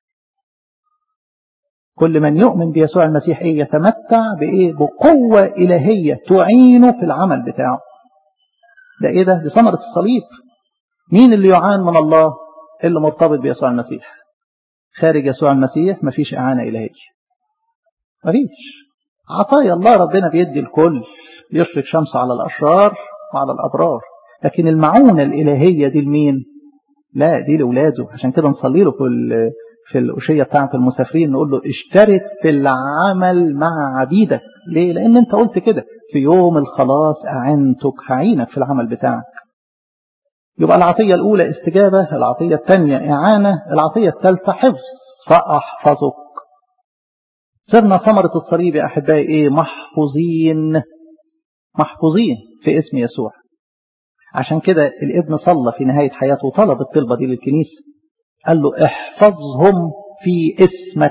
كل من يؤمن بيسوع المسيح ايه؟ يتمتع بايه؟ بقوة الهية تعينه في العمل بتاعه. ده ايه ده؟ دي ثمرة الصليب. مين اللي يعان من الله؟ اللي مرتبط بيسوع المسيح. خارج يسوع المسيح مفيش اعانة الهية، مفيش. عطايا الله ربنا بيدي الكل، يشرق شمسه على الاشرار وعلى الابرار، لكن المعونة الالهية دي لمين؟ لا، دي لأولاده. عشان كده نصلي له في الأشية بتاعة المسافرين، نقول له اشترك في العمل مع عبيدك. ليه؟ لأن انت قلت كده في يوم الخلاص أعنتك، هعينك في العمل بتاعك. يبقى العطية الأولى استجابة، العطية الثانية إعانة، العطية الثالثة حفظ، فأحفظك. صرنا ثمرة الصليب يا أحبائي إيه؟ محفوظين، محفوظين في اسم يسوع. عشان كده الابن صلى في نهاية حياته وطلب الطلبة دي للكنيسة، قال له احفظهم في اسمك.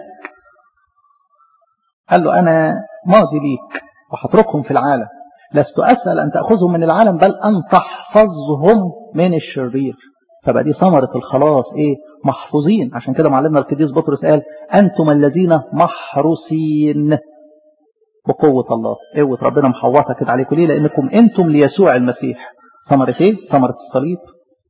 قال له أنا ماضي ليك وحتركهم في العالم، لست أسأل أن تأخذهم من العالم بل أن تحفظهم من الشرير. فبقى دي ثمرة الخلاص إيه؟ محفوظين. عشان كده معلمنا القديس بطرس قال أنتم الذين محروسين بقوة الله. قوة ربنا محوطة كده عليكم. ليه؟ لأنكم أنتم ليسوع المسيح. ثمرة إيه؟ ثمرة الصليب.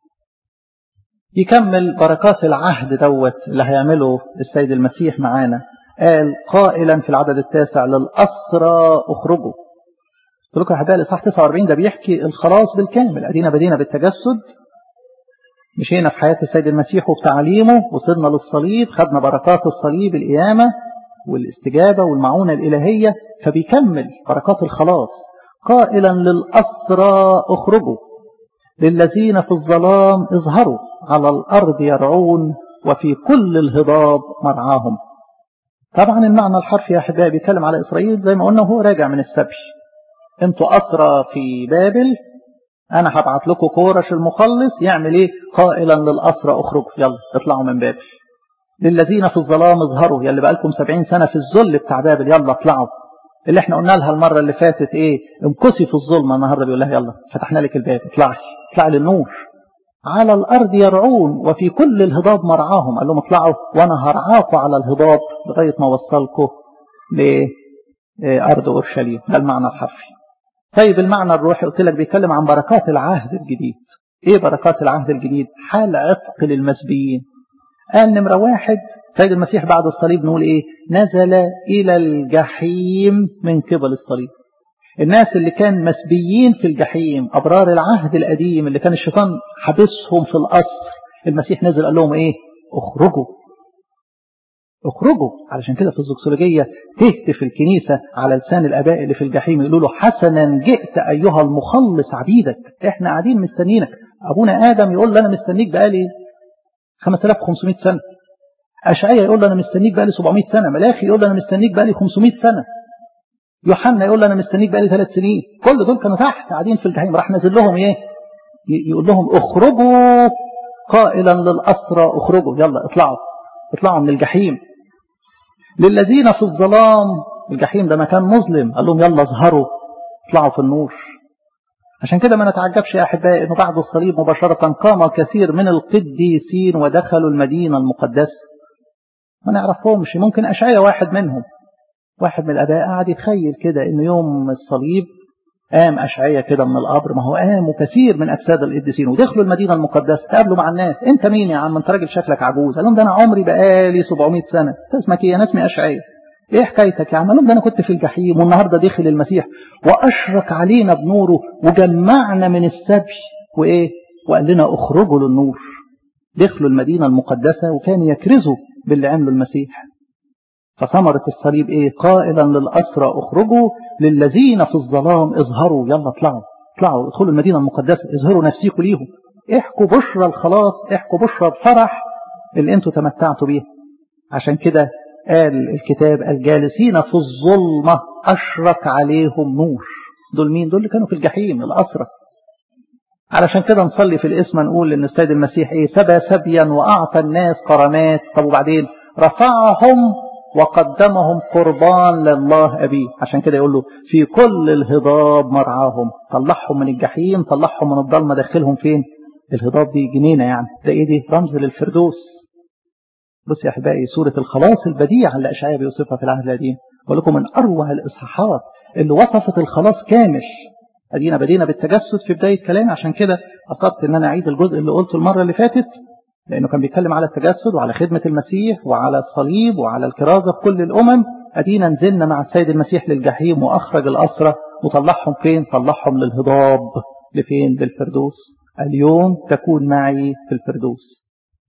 يكمل بركات العهد دوت اللي هيعمله السيد المسيح معانا. قال قائلا في العدد 9 للأسرى اخرجوا. قلت لكم يا حبايبي الإصحاح 49 ده بيحكي الخلاص بالكامل. أدينا بدينا بالتجسد، مشينا في حياة السيد المسيح وفي تعليمه، وصلنا للصليب، خدنا بركات الصليب، القيامة والاستجابة والمعونة الإلهية. فبيكمل بركات الخلاص قائلا للأسرى اخرجوا، للذين في الظلام اظهروا، على الأرض يرعون، وفي كل الهضاب مرعاهم. طبعا المعنى الحرفي يا أحبائي بيتكلم على إسرائيل زي ما قلنا، وهو راجع من السبي. انتوا أسرى في بابل، أنا هبعت لكم كورش المخلص يعمل إيه؟ قائلا للأسرى اخرجوا، يلا اطلعوا من بابل. للذين في الظلام اظهروا، يلي بقالكم 70 سنة في الذل بتاع بابل، يلا اطلعوا. اللي احنا قلنا لها المرة اللي فاتت ايه؟ امكسي في الظلمة، النهاردة بيقول لها يلا فتحنا لك الباب، اطلعي للنور. على الأرض يرعون وفي كل الهضاب مرعاهم. قال لهم اطلعوا وانا هرعاكم على الهضاب لغاية ما وصلكم لأرض أورشليم. ده المعنى الحرفي. طيب المعنى الروحي قلت لك بيتكلم عن بركات العهد الجديد. ايه بركات العهد الجديد؟ حال عتق للمسبيين. قال نمرة 1 سيد المسيح بعد الصليب نقول ايه؟ نزل الى الجحيم من قبل الصليب. الناس اللي كان مسبيين في الجحيم، ابرار العهد القديم اللي كان الشيطان حبسهم في القصر، المسيح نزل قال لهم ايه؟ اخرجوا اخرجوا. علشان كده في الزوكسولوجية تهتف الكنيسة على لسان الآباء اللي في الجحيم يقولوا له حسنا جئت أيها المخلص عبيدك. احنا قاعدين مستنينك. أبونا آدم يقول له أنا مستنيك بقالي 5500 سنة. أشعياء يقول له أنا مستنيك بقالي 700 سنة. ملاخي يقول له أنا مستنيك بقالي 500 سنة. يوحنا يقول له أنا مستنيك بقالي 3 سنين. كل دول كانوا تحت قاعدين في الجحيم. راح نزل لهم إيه؟ يقول لهم اخرجوا قائلا للأسرى اخرجوا، يلا اطلعوا من الجحيم. للذين في الظلام، الجحيم ده مكان مظلم، قال لهم يلا اظهروا اطلعوا في النور. عشان كده ما نتعجبش يا أحبائي إنه بعد الصليب مباشرة قام كثير من القديسين ودخلوا المدينة المقدسة. ما نعرفهمش، ممكن أشعياء واحد منهم. واحد من الآباء قاعد يتخيل كده إن يوم الصليب قام أشعياء كده من القبر. ما هو قاموا كثير من أجساد القديسين ودخلوا المدينة المقدسة. تقابلوا مع الناس، أنت مين يا عم؟ أنت راجل شكلك عجوز. قال لهم ده أنا عمري بقالي 700 سنة. أنت اسمك إيه؟ أنا اسمي أشعياء. إيه حكايتك يا عم؟ قال لهم ده أنا كنت في الجحيم والنهاردة دخل المسيح وأشرق علينا بنوره وجمعنا من السبي وإيه؟ وقال لنا اخرجوا للنور. دخلوا المدينة المقدسة وكانوا يكرزوا باللي عملوا المسيح. فثمرة الصليب إيه؟ قائلا للأسرى اخرجوا، للذين في الظلام اظهروا، يلا اطلعوا ادخلوا المدينة المقدسة، اظهروا نفسيكم ليهم، احكوا بشرى الخلاص، احكوا بشرى الفرح اللي انتوا تمتعتوا بيه. عشان كده قال الكتاب الجالسين في الظلمة أشرق عليهم نور. دول مين؟ دول اللي كانوا في الجحيم، الأسرى. علشان كده نصلي في الاسم نقول إن السيد المسيح إيه؟ سبى سبيا وأعطى الناس كرامات. طب وبعدين رفعهم وقدمهم قربان لله أبيه. عشان كده يقول له في كل الهضاب مرعاهم. طلعهم من الجحيم، طلعهم من الضلمة، دخلهم فين؟ الهضاب دي جنينة يعني. ده إيه دي؟ رمز للفردوس. بص يا أحبائي سورة الخلاص البديعة اللي أشعياء بيوصفها في العهد القديم، بقول لكم من أروع الإصحاحات اللي وصفت الخلاص كامل. بدينا بالتجسد في بداية كلام. عشان كده أصبت إن أنا أعيد الجزء اللي قلته المرة اللي فاتت، لأنه كان بيتكلم على التجسد وعلى خدمة المسيح وعلى الصليب وعلى الكرازة في كل الأمم. أدينا نزلنا مع السيد المسيح للجحيم وأخرج الأسرى وطلعهم فين؟ طلعهم للهضاب. لفين؟ للفردوس. اليوم تكون معي في الفردوس.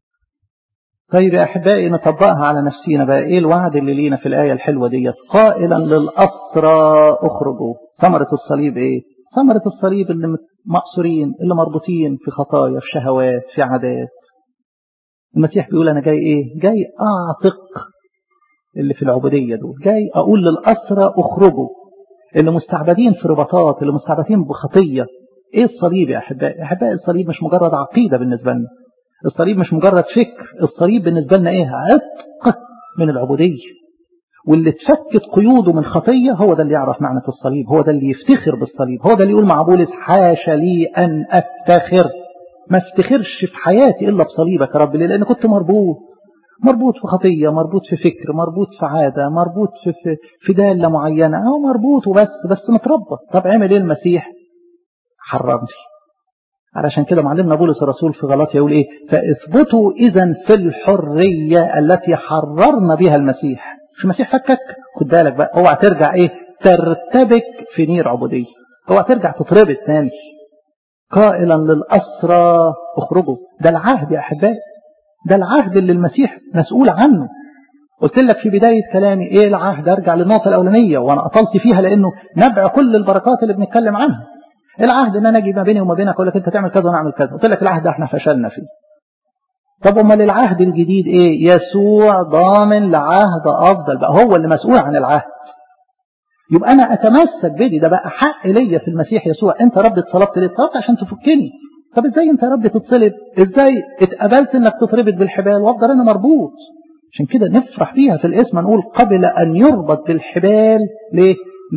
طيب يا أحبائي نطبقها على نفسينا بقى. إيه الوعد اللي لينا في الآية الحلوة دي؟ قائلا للأسرى اخرجوا. ثمرة الصليب إيه؟ ثمرة الصليب اللي مقصورين، اللي مربوطين في خطايا، في شهوات، في عادات. المسيح بيقول أنا جاي إيه؟ جاي أعتق اللي في العبودية دول. جاي أقول للأسرى اخرجوا، اللي مستعبدين في رباطات، اللي مستعبدين بخطية. إيه الصليب يا أحبائي؟ أحبائي الصليب مش مجرد عقيدة بالنسبة لنا. الصليب مش مجرد فكر. الصليب بالنسبة لنا إيه؟ عتق من العبودية. واللي تفكت قيوده من خطية هو ده اللي يعرف معنى الصليب، هو ده اللي يفتخر بالصليب، هو ده اللي يقول مع بولس حاشا لي أن أفتخر. ما افتخرش في حياتي إلا بصليبك يا رب. ليه؟ لأن كنت مربوط في خطية، مربوط في فكر، مربوط في عادة، مربوط في دالة معينة، أو مربوط وبس متربط. طب عمل إيه المسيح؟ حررني. علشان كده معلمنا بولس الرسول في غلاطيا يقول إيه؟ فاثبتوا إذن في الحرية التي حررنا بها المسيح. مش المسيح فكك؟ خد بالك بقى، اوعى ترجع إيه؟ ترتبك في نير عبودية. اوعى ترجع تتربط تاني. قائلا للأسرى اخرجوا. ده العهد يا أحبائي، ده العهد اللي المسيح مسؤول عنه. قلت لك في بداية كلامي إيه العهد؟ أرجع للنقطة الأولانية وأنا أطلت فيها لأنه نبع كل البركات اللي بنتكلم عنها. العهد ان انا اجي ما بيني وما بينك اقول لك انت تعمل كذا وانا اعمل كذا. قلت لك العهد ده احنا فشلنا فيه. طب امال العهد الجديد ايه؟ يسوع ضامن لعهد افضل، بقى هو اللي مسؤول عن العهد. يبقى انا اتمسك بدي، ده بقى حق ليا في المسيح يسوع. انت رب اتصلبت ليه؟ اتصلبت عشان تفكني. طب ازاي انت يا رب تتصلب؟ ازاي اتقبلت انك تتربط بالحبال وافضل انا مربوط؟ عشان كده نفرح فيها في الاسم نقول قبل ان يربط بالحبال. ليه؟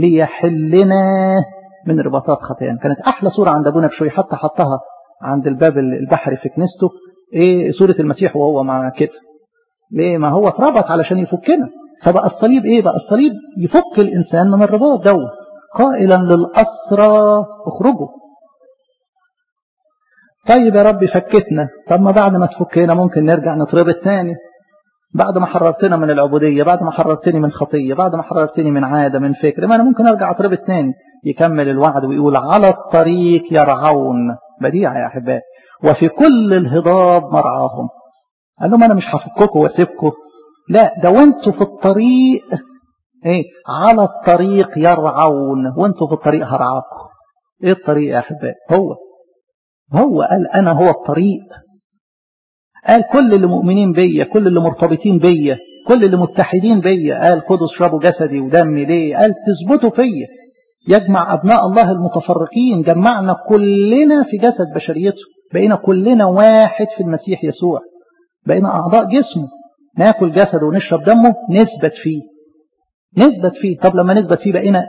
ليحلنا من رباطات خطايانا. كانت أحلى صورة عند أبونا بشوي، حتى حطها عند الباب البحري في كنيسته. إيه صورة المسيح وهو مع كده؟ ليه؟ ما هو اتربط علشان يفكنا. فبقى الصليب إيه؟ بقى الصليب يفك الإنسان من الرباط دوت. قائلا للأسرى اخرجوا. طيب يا رب فكتنا، طب ما بعد ما تفكنا ممكن نرجع نتربط تاني. بعد ما حررتنا من العبودية، بعد ما حررتني من خطية، بعد ما حررتني من عادة، من فكر، ما أنا ممكن أرجع أتربط تاني. يكمل الوعد ويقول على الطريق يرعون. بديعة يا أحبائي. وفي كل الهضاب مرعاهم. قال لهم أنا مش هفككم واسيبكم. لا ده وانتوا في الطريق ايه على الطريق يرعون، وانتوا في الطريق هرعاكم. ايه الطريق يا احبائي؟ هو قال انا هو الطريق. قال كل اللي مؤمنين بيا، كل اللي مرتبطين بيا، كل اللي متحدين بيا، قال خدوا اشربوا جسدي ودمي. ليه؟ قال تثبتوا فيا. يجمع ابناء الله المتفرقين، جمعنا كلنا في جسد بشريته، بقينا كلنا واحد في المسيح يسوع، بقينا اعضاء جسمه، ناكل جسده ونشرب دمه، نثبت فيه. طب لما نثبت فيه بقينا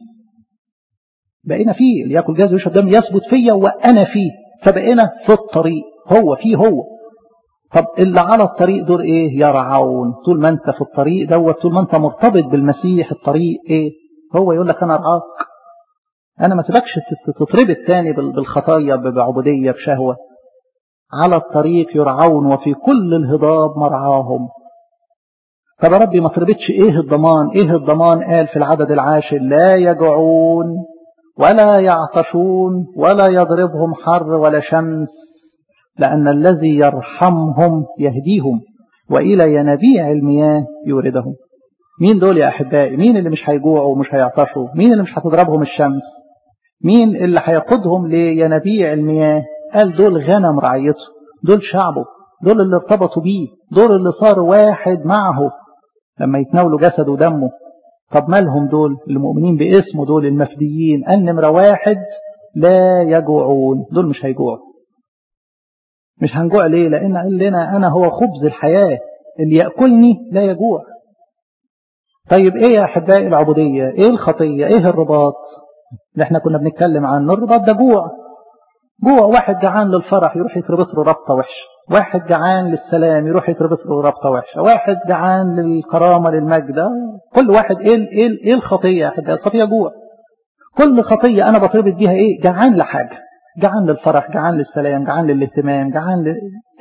فيه اللي ياكل جسده ويشرب دمه يثبت فيا وانا فيه، فبقينا في الطريق. هو طب اللي على الطريق دول ايه؟ يرعون. طول ما انت في الطريق طول ما انت مرتبط بالمسيح، الطريق ايه؟ هو يقول لك انا ارعاك، انا ما سيبكش تتربط تاني بالخطايا، بعبودية، بشهوة. على الطريق يرعون وفي كل الهضاب مرعاهم. طب يا ربي ما تربطش، ايه الضمان؟ قال في العدد 10 لا يجوعون ولا يعطشون ولا يضربهم حر ولا شمس، لأن الذي يرحمهم يهديهم وإلى ينابيع المياه يوردهم. مين دول يا أحبائي؟ مين اللي مش هيجوعوا ومش هيعطشوا؟ مين اللي مش هتضربهم الشمس؟ مين اللي هيقودهم لينابيع المياه؟ قال دول غنم رعيته، دول شعبه، دول اللي ارتبطوا بيه، دول اللي صاروا واحد معه لما يتناولوا جسده ودمه. طب مالهم دول؟ المؤمنين باسمه، دول المفديين. قال نمرة 1 لا يجوعون، دول مش هيجوعوا. مش هنجوع ليه؟ لأن قال لنا أنا هو خبز الحياة، اللي يأكلني لا يجوع. طيب إيه يا أحبائي العبودية؟ إيه الخطية؟ إيه الرباط اللي احنا كنا بنتكلم عنه؟ الرباط ده جوع. واحد جعان للفرح يروح يتربط له ربطة وحشة، واحد جعان للسلام يروح يتربط له ربطة وحشة، واحد جعان للكرامة للمجد. كل واحد إيه الخطية يا أحبائي؟ الخطية جوع. كل خطية أنا بتربط بيها إيه؟ جعان لحاجة، جعان للفرح، جعان للسلام، جعان للاهتمام، جعان.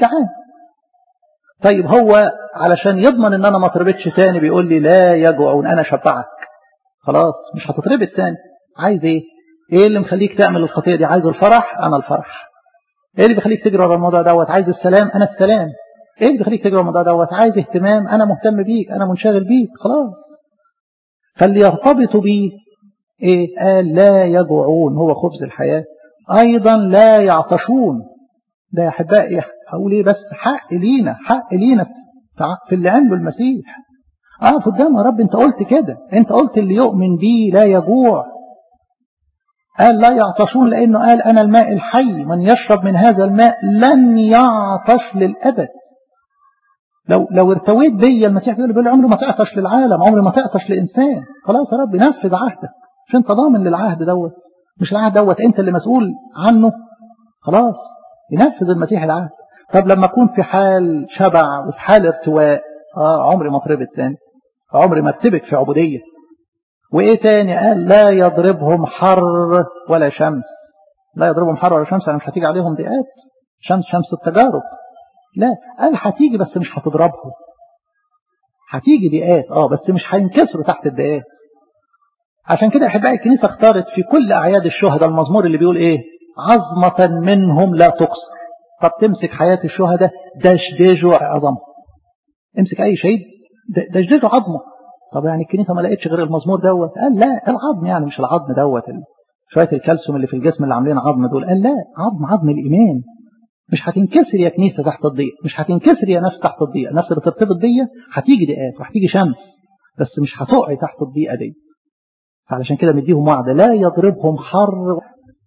طيب هو علشان يضمن ان انا ما اتربطش تاني بيقول لي لا يجوعون، انا شبعك خلاص مش هتتربط تاني. عايز ايه اللي مخليك تعمل الخطية دي؟ عايز الفرح، انا الفرح. ايه اللي بيخليك تجري ورا الموضوع دوت؟ عايز السلام، انا السلام. ايه اللي بيخليك تجري ورا الموضوع دوت؟ عايز اهتمام، انا مهتم بيك، انا منشغل بيك. خلاص فاللي يرتبطوا بيه ايه؟ قال لا يجوعون، هو خبز الحياة. ايضا لا يعطشون. ده يا احبائي هقول ايه؟ بس حق لينا في اللي عمله المسيح. قدام يا رب انت قلت كده، انت قلت اللي يؤمن بيه لا يجوع. قال لا يعطشون لانه قال انا الماء الحي، من يشرب من هذا الماء لن يعطش للابد. لو ارتويت بيا، المسيح بيقول عمري ما تعطش للعالم، عمري ما تعطش لانسان. خلاص يا رب نفذ عهدك، مش انت ضامن للعهد دوت؟ مش العهد دوت انت اللي مسؤول عنه؟ خلاص ينفذ المسيح العهد. طب لما اكون في حال شبع وفي حال ارتواء، عمري ما اتربط تاني، عمري ما اتبك في عبودية. وايه تاني؟ قال لا يضربهم حر ولا شمس. لا يضربهم حر ولا شمس، يعني مش هتيجي عليهم ضيقات، شمس التجارب. لا، قال هتيجي بس مش هتضربهم. هتيجي ضيقات بس مش هينكسروا تحت الضيقات. عشان كده احبائي الكنيسة اختارت في كل اعياد الشهداء المزمور اللي بيقول ايه؟ عظمة منهم لا تقصر. طب تمسك حياة الشهداء دشدجوا عظمه، امسك اي شهيد دشدجوا عظمه. طب يعني الكنيسة ما لقيتش غير المزمور دوت؟ قال لا، العظم يعني مش العظم دوت شوية الكالسيوم اللي في الجسم اللي عاملين عظم دول. قال لا، عظم الإيمان. مش هتنكسر يا كنيسة تحت الضيق، مش هتنكسر يا نفس تحت الضيق. النفس اللي ترتبط دي هتيجي ضيقات وهتيجي شمس، بس مش هتقعي تحت الضيقة دي. فعلشان كده مديهم وعد لا يضربهم حر.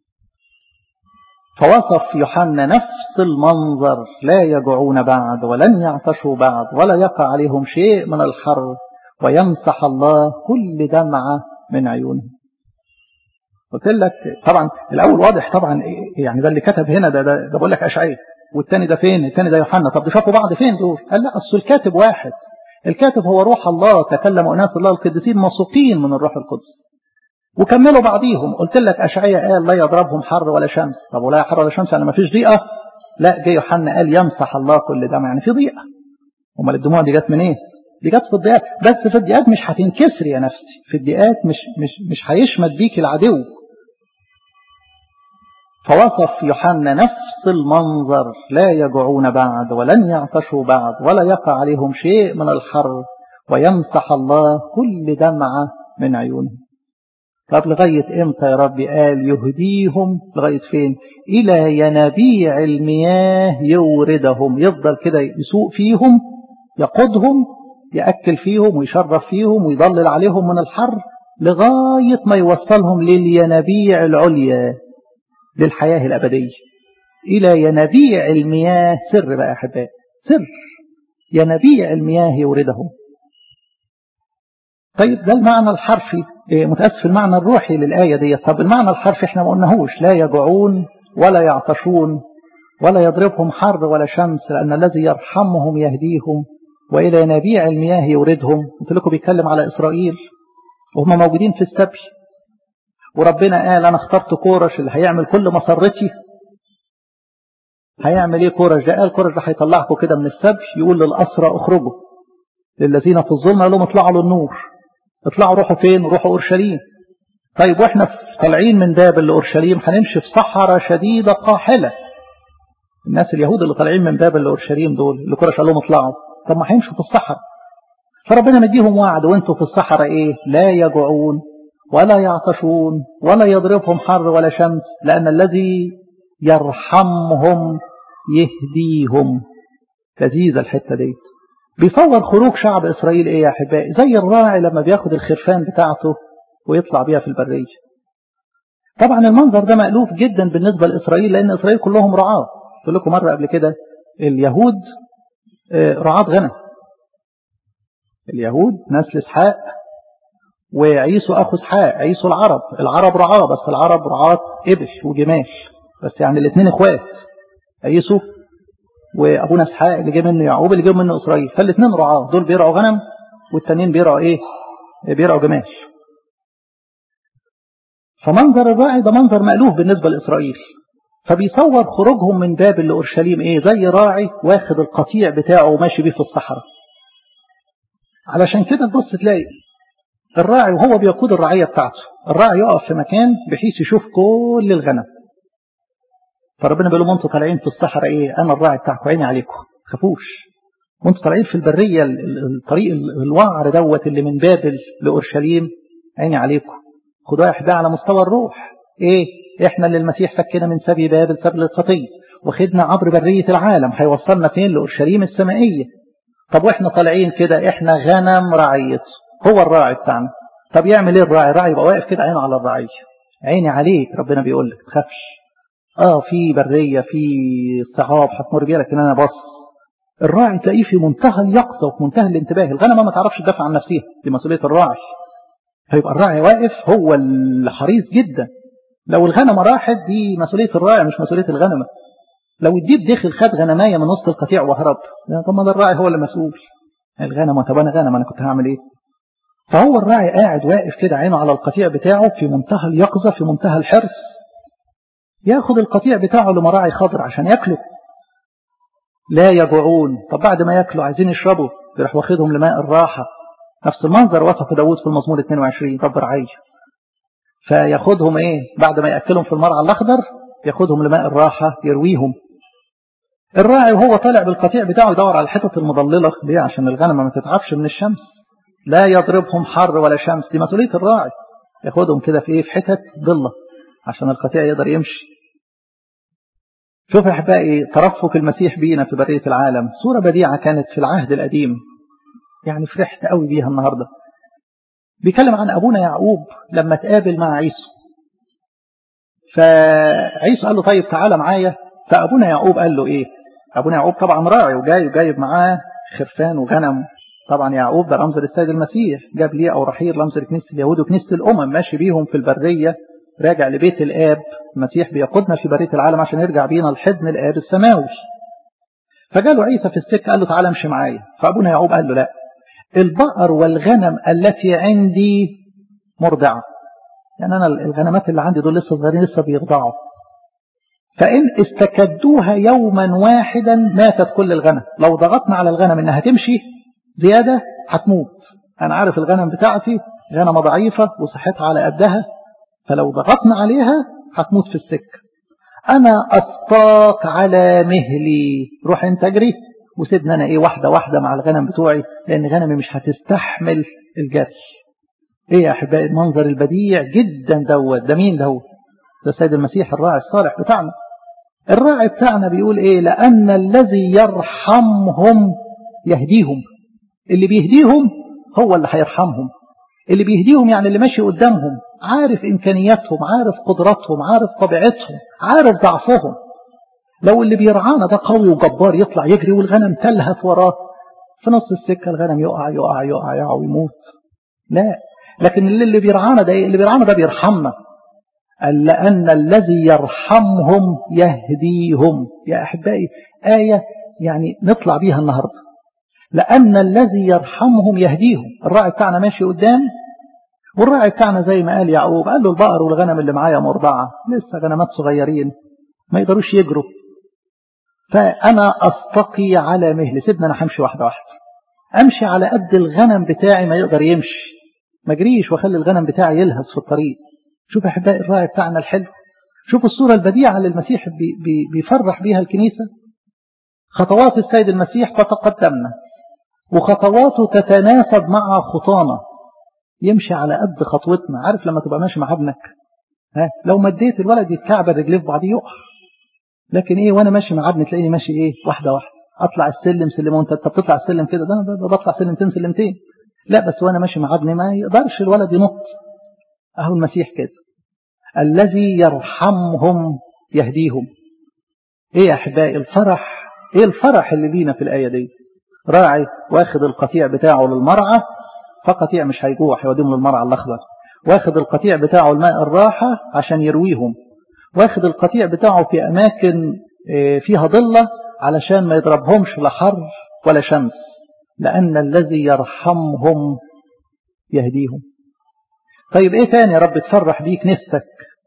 فوصف يوحنا نفس المنظر، لا يجوعون بعد ولن يعطشوا بعد ولا يقع عليهم شيء من الحر ويمسح الله كل دمعة من عيونهم. قلت لك طبعا الأول واضح طبعا، يعني ده اللي كتب هنا ده بقول لك أشعياء، والتاني ده فين؟ التاني ده يوحنا. طب شافوا بعض فين دول؟ قال لا، أصل الكاتب واحد، الكاتب هو روح الله، تكلم أناس الله القديسين مسوقين من الروح القدس وكملوا بعضيهم. قلت لك أشعياء قال لا يضربهم حر ولا شمس. طب ولا حر ولا شمس يعني ما فيش ضيقة؟ لا، جه يوحنا قال يمسح الله كل دمعة، يعني في ضيقة. امال الدموع دي جت منين؟ إيه؟ دي جت في الضيقات، بس في الضيقات مش هتنكسر يا نفسي، في الضيقات مش هيشمت بيك العدو. فوصف يوحنا نفس المنظر، لا يجوعون بعد ولن يعطشوا بعد ولا يقع عليهم شيء من الحر، ويمسح الله كل دمعة من عيونهم. طب لغاية امتى يا رب؟ قال يهديهم لغاية فين؟ إلى ينابيع المياه يوردهم. يفضل كده يسوق فيهم، يقودهم، يأكل فيهم ويشرف فيهم ويضلل عليهم من الحر لغاية ما يوصلهم للينابيع العليا، للحياة الأبدية. إلى ينابيع المياه. سر بقى أحبائي، سر ينابيع المياه يوردهم. طيب ده المعنى الحرفي، متأسف المعنى الروحي للآية دي. طب المعنى الحرفي احنا ما قلناهوش، لا يجوعون ولا يعطشون ولا يضربهم حر ولا شمس، لأن الذي يرحمهم يهديهم وإلى ينابيع المياه يوردهم. قلت لكم بيتكلم على إسرائيل وهم موجودين في السبي، وربنا قال أنا اخترت كورش اللي هيعمل كل مسرتي. هيعمل ايه كورش ده؟ قال كورش ده هيطلعكم كده من السبي، يقول للأسرى اخرجوا، للذين في الظلمة قال لهم اطلعوا للنور. اطلعوا روحوا فين؟ روحوا أورشليم. طيب واحنا طالعين من بابل لأورشليم هنمشي في صحراء شديدة قاحلة. الناس اليهود اللي طالعين من بابل لأورشليم دول اللي كورش قال لهم اطلعوا، طب ما هيمشوا في الصحراء. فربنا مديهم وعد، وانتوا في الصحراء ايه؟ لا يجوعون ولا يعطشون ولا يضربهم حر ولا شمس، لأن الذي يرحمهم يهديهم. لذيذة الحتة دي. بيصور خروج شعب إسرائيل ايه يا أحبائي؟ زي الراعي لما بياخد الخرفان بتاعته ويطلع بيها في البرية. طبعا المنظر ده مألوف جدا بالنسبة لإسرائيل، لأن إسرائيل كلهم رعاة. قلت لكم مرة قبل كده اليهود رعاة غنم. اليهود نسل اسحاق، وعيسو أخو اسحاق، عيسو العرب رعاة، بس العرب رعاة إبل وجمال، بس يعني الاثنين اخوات، عيسو وأبونا اسحاق اللي جه منه يعقوب اللي جه منه إسرائيل، فالاثنين رعاة. دول بيرعوا غنم والتانيين بيرعوا ايه؟ بيرعوا جمال. فمنظر الراعي ده منظر مألوف بالنسبة لإسرائيل. فبيصور خروجهم من بابل لأورشليم ايه؟ زي راعي واخد القطيع بتاعه وماشي بيه في الصحراء. علشان كده تبص تلاقي الراعي وهو بيقود الرعية بتاعته، الراعي يقف في مكان بحيث يشوف كل الغنم. فربنا بيقول لهم انتوا طالعين في الصحراء ايه؟ انا الراعي بتاعكم، عيني عليكم، خافوش. وانتوا طالعين في البرية الطريق الوعر دوت اللي من بابل لأورشليم، عيني عليكم. خدوها احدى على مستوى الروح. ايه؟ احنا اللي المسيح فكنا من سبي بابل سبل الخطية، وخدنا عبر برية العالم، هيوصلنا فين؟ لأورشليم السمائية. طب واحنا طالعين كده احنا غنم رعيته، هو الراعي بتاعنا. طب يعمل ايه الراعي؟ الراعي يبقى واقف كده عينه على الرعية. عيني عليك، ربنا بيقول لك تخافش. في برية، في صعاب هتمر بيها، لكن انا بص. الراعي تلاقيه في منتهى اليقظة وفي منتهى الانتباه. الغنمة ما تعرفش تدافع عن نفسها، دي مسؤولية الراعي. فيبقى الراعي واقف هو الحريص جدا. لو الغنمة راحت دي مسؤولية الراعي مش مسؤولية الغنمة. لو الديب دخل خد غنماية من وسط القطيع وهرب، طب ما ده الراعي هو اللي مسؤول. الغنمة، طب انا غنم، انا كنت هعمل ايه؟ فهو الراعي قاعد واقف كده عينه على القطيع بتاعه في منتهى اليقظة، في منتهى الحرص. ياخد القطيع بتاعه لمراعي خضر عشان ياكله. لا يجوعون. طب بعد ما ياكلوا عايزين يشربوا، يروح واخدهم لماء الراحة. نفس المنظر وصف داود في المزمور 22، رب رعي. فياخدهم ايه؟ بعد ما يأكلهم في المرعى الأخضر ياخدهم لماء الراحة يرويهم. الراعي وهو طالع بالقطيع بتاعه يدور على الحتت المضللة ليه؟ عشان الغنمة ما تتعبش من الشمس. لا يضربهم حر ولا شمس، دي مسؤولية الراعي. ياخدهم كده في ايه؟ في حتت ضلة عشان القطيع يقدر يمشي. شوف يا احبائي ترفق المسيح بينا في برية العالم. صورة بديعة كانت في العهد القديم، يعني فرحت قوي بيها النهاردة. بيكلم عن أبونا يعقوب لما تقابل مع عيسو. فعيسو قال له طيب تعالى معايا. فأبونا يعقوب قال له ايه؟ أبونا يعقوب طبعا راعي وجايب معاه خرفان وغنم. طبعا يعقوب ده رمز للسيد المسيح، جاب ليه أو رحيل رمز لكنيسة اليهود وكنيسة الأمم، ماشي بيهم في البرية راجع لبيت الآب. المسيح بيقودنا في برية العالم عشان يرجع بينا لحضن الآب السماوي. فجاله عيسى في السكة قال له تعالى امشي معايا. فأبونا يعقوب قال له لا، البقر والغنم التي عندي مرضعة، يعني أنا الغنمات اللي عندي دول لسه صغيرين لسه بيرضعوا، فإن استكدوها يوما واحدا ماتت كل الغنم. لو ضغطنا على الغنم إنها تمشي زيادة هتموت. أنا عارف الغنم بتاعتي غنمة ضعيفة وصحتها على قدها، فلو ضغطنا عليها هتموت في السكة. أنا أستاق على مهلي، روح أنت اجري وسيبنا أنا واحدة واحدة مع الغنم بتوعي، لأن غنمي مش هتستحمل الجري. إيه يا أحبائي المنظر البديع جدا دوت. ده مين دوت؟ ده سيد المسيح الراعي الصالح بتاعنا. الراعي بتاعنا بيقول إيه؟ لأن الذي يرحمهم يهديهم. اللي بيهديهم هو اللي هيرحمهم. اللي بيهديهم يعني اللي ماشي قدامهم، عارف إمكانياتهم، عارف قدراتهم، عارف طبيعتهم، عارف ضعفهم. لو اللي بيرعانا ده قوي وجبار يطلع يجري والغنم تلهث وراه، في نص السكة الغنم يقع يقع يقع يقع ويموت. لا، لكن اللي بيرعانا ده اللي بيرعانا ده بيرحمنا. قال لأن الذي يرحمهم يهديهم. يا أحبائي آية يعني نطلع بيها النهاردة. لأن الذي يرحمهم يهديهم. الراعي بتاعنا ماشي قدام، والراعي بتاعنا زي ما قال يعقوب، قال له البقر والغنم اللي معايا مرضعة، لسه غنمات صغيرين ما يقدروش يجروا، فأنا أستقي على مهلي، سيبنا أنا همشي واحدة واحدة، أمشي على قد الغنم بتاعي ما يقدر يمشي، ما اجريش واخلي الغنم بتاعي يلهث في الطريق. شوف أحبائي الراعي بتاعنا الحلو. شوف الصورة البديعة اللي المسيح بيفرح بيها الكنيسة. خطوات السيد المسيح تتقدمنا، وخطواته تتناسب مع خطانا، يمشي على قد خطوتنا. عارف لما تبقى ماشي مع ابنك، لو مديت الولد يتكعبل رجليه في بعض يقع، لكن وانا ماشي مع ابني تلاقيني ماشي واحده واحده، اطلع السلم سلم، وانت بتطلع السلم كده، ده انا بطلع سلمتين سلمتين، لا بس وانا ماشي مع ابني ما يقدرش الولد ينط. اهو المسيح كده، الذي يرحمهم يهديهم. ايه يا احبائي الفرح، ايه الفرح اللي لينا في الايه دي. راعي واخد القطيع بتاعه للمرعى، فقطيع مش هيجوع هيوديهم للمرعى الاخضر، واخد القطيع بتاعه الماء الراحه عشان يرويهم، واخد القطيع بتاعه في اماكن فيها ضله علشان ما يضربهمش لا حر ولا شمس. لان الذي يرحمهم يهديهم. طيب ايه تاني يا رب تفرح بيك نفسك؟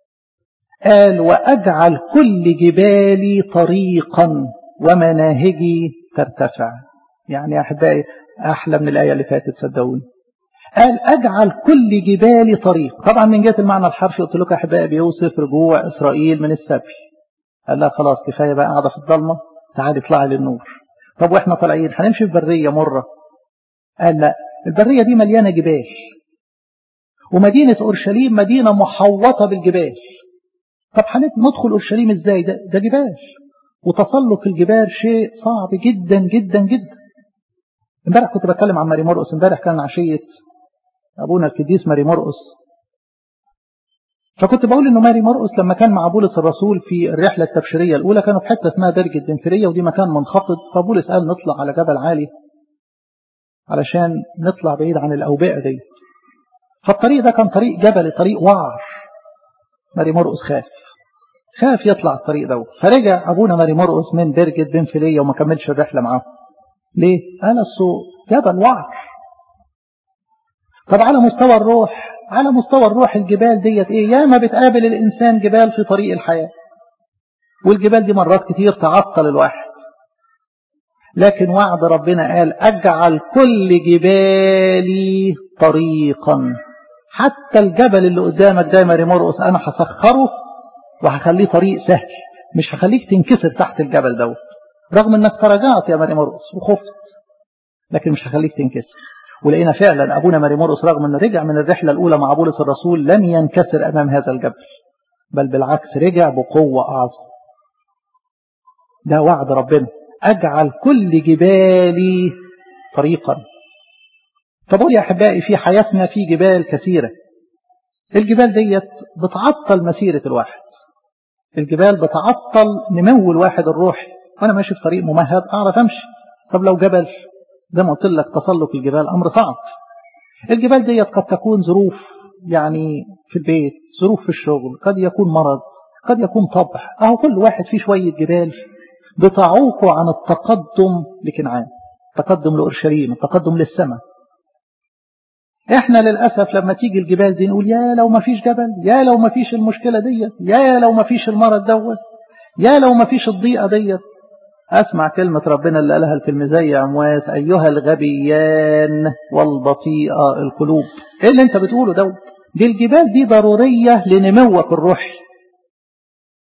قال واجعل كل جبالي طريقا ومناهجي ترتفع. يعني يا احبائي احلى من الايه اللي فاتت صدقوني. قال اجعل كل جبالي طريق. طبعا من جهه المعنى الحرفي قلت لكم يا احبائي بيوصف رجوع اسرائيل من السبي. قال لا خلاص كفايه بقى قاعده في الضلمه، تعالي اطلعي للنور. طب واحنا طالعين هنمشي في بريه مره. قال لا، البريه دي مليانه جبال، ومدينه اورشليم مدينه محوطه بالجبال. طب ندخل اورشليم ازاي؟ ده جبال، وتسلق الجبال شيء صعب جدا جدا جدا. امبارح كنت بتكلم عن ماري مرقس، امبارح كان عشيه ابونا القديس ماري مرقس، فكنت بقول انه ماري مرقس لما كان مع بولس الرسول في الرحله التبشيريه الاولى كانوا في حته اسمها درجه بنفريه، ودي مكان منخفض، فبولس قال نطلع على جبل عالي علشان نطلع بعيد عن الاوبئه دي. فالطريق ده كان طريق جبلي، طريق وعر. ماري مرقس خاف يطلع الطريق ده، فرجع ابونا ماري مرقس من درجه بنفريه وما كملش الرحله معاه. ليه؟ قال السوق جبل وعر. طب على مستوى الروح، على مستوى الروح الجبال ديت ياما بتقابل الإنسان جبال في طريق الحياة، والجبال دي مرات كتير تعطل الواحد. لكن وعد ربنا قال أجعل كل جبالي طريقا. حتى الجبل اللي قدامك ده ماري مرقس أنا هسخره وهخليه طريق سهل، مش هخليك تنكسر تحت الجبل دوت، رغم انك تراجعت يا ماري مرقس وخفت، لكن مش هخليك تنكسر. ولقينا فعلا أبونا ماري مرقس رغم أنه رجع من الرحلة الأولى مع بولس الرسول لم ينكسر أمام هذا الجبل، بل بالعكس رجع بقوة أعظم. ده وعد ربنا، أجعل كل جبالي طريقا. فبقول يا أحبائي في حياتنا في جبال كثيرة، الجبال ديت بتعطل مسيرة الواحد، الجبال بتعطل نمو الواحد الروحي. وأنا ماشي في طريق ممهد أعرف أمشي. طب لو جبل زي ما قلت لك تسلق الجبال أمر صعب. الجبال ديت قد تكون ظروف، يعني في البيت، ظروف في الشغل، قد يكون مرض، قد يكون طبع. أهو كل واحد فيه شوية جبال بتعوقه عن التقدم لكنعان، التقدم لأورشليم، التقدم للسماء. احنا للأسف لما تيجي الجبال دي نقول يا لو ما فيش جبل، يا لو ما فيش المشكلة ديت، يا لو ما فيش المرض دوت، يا لو ما فيش الضيقة ديت. أسمع كلمة ربنا اللي قالها التلميذي عمواس: أيها الغبيان والبطيئة القلوب. إيه اللي أنت بتقوله دوت؟ دي الجبال دي ضرورية لنموك الروحي.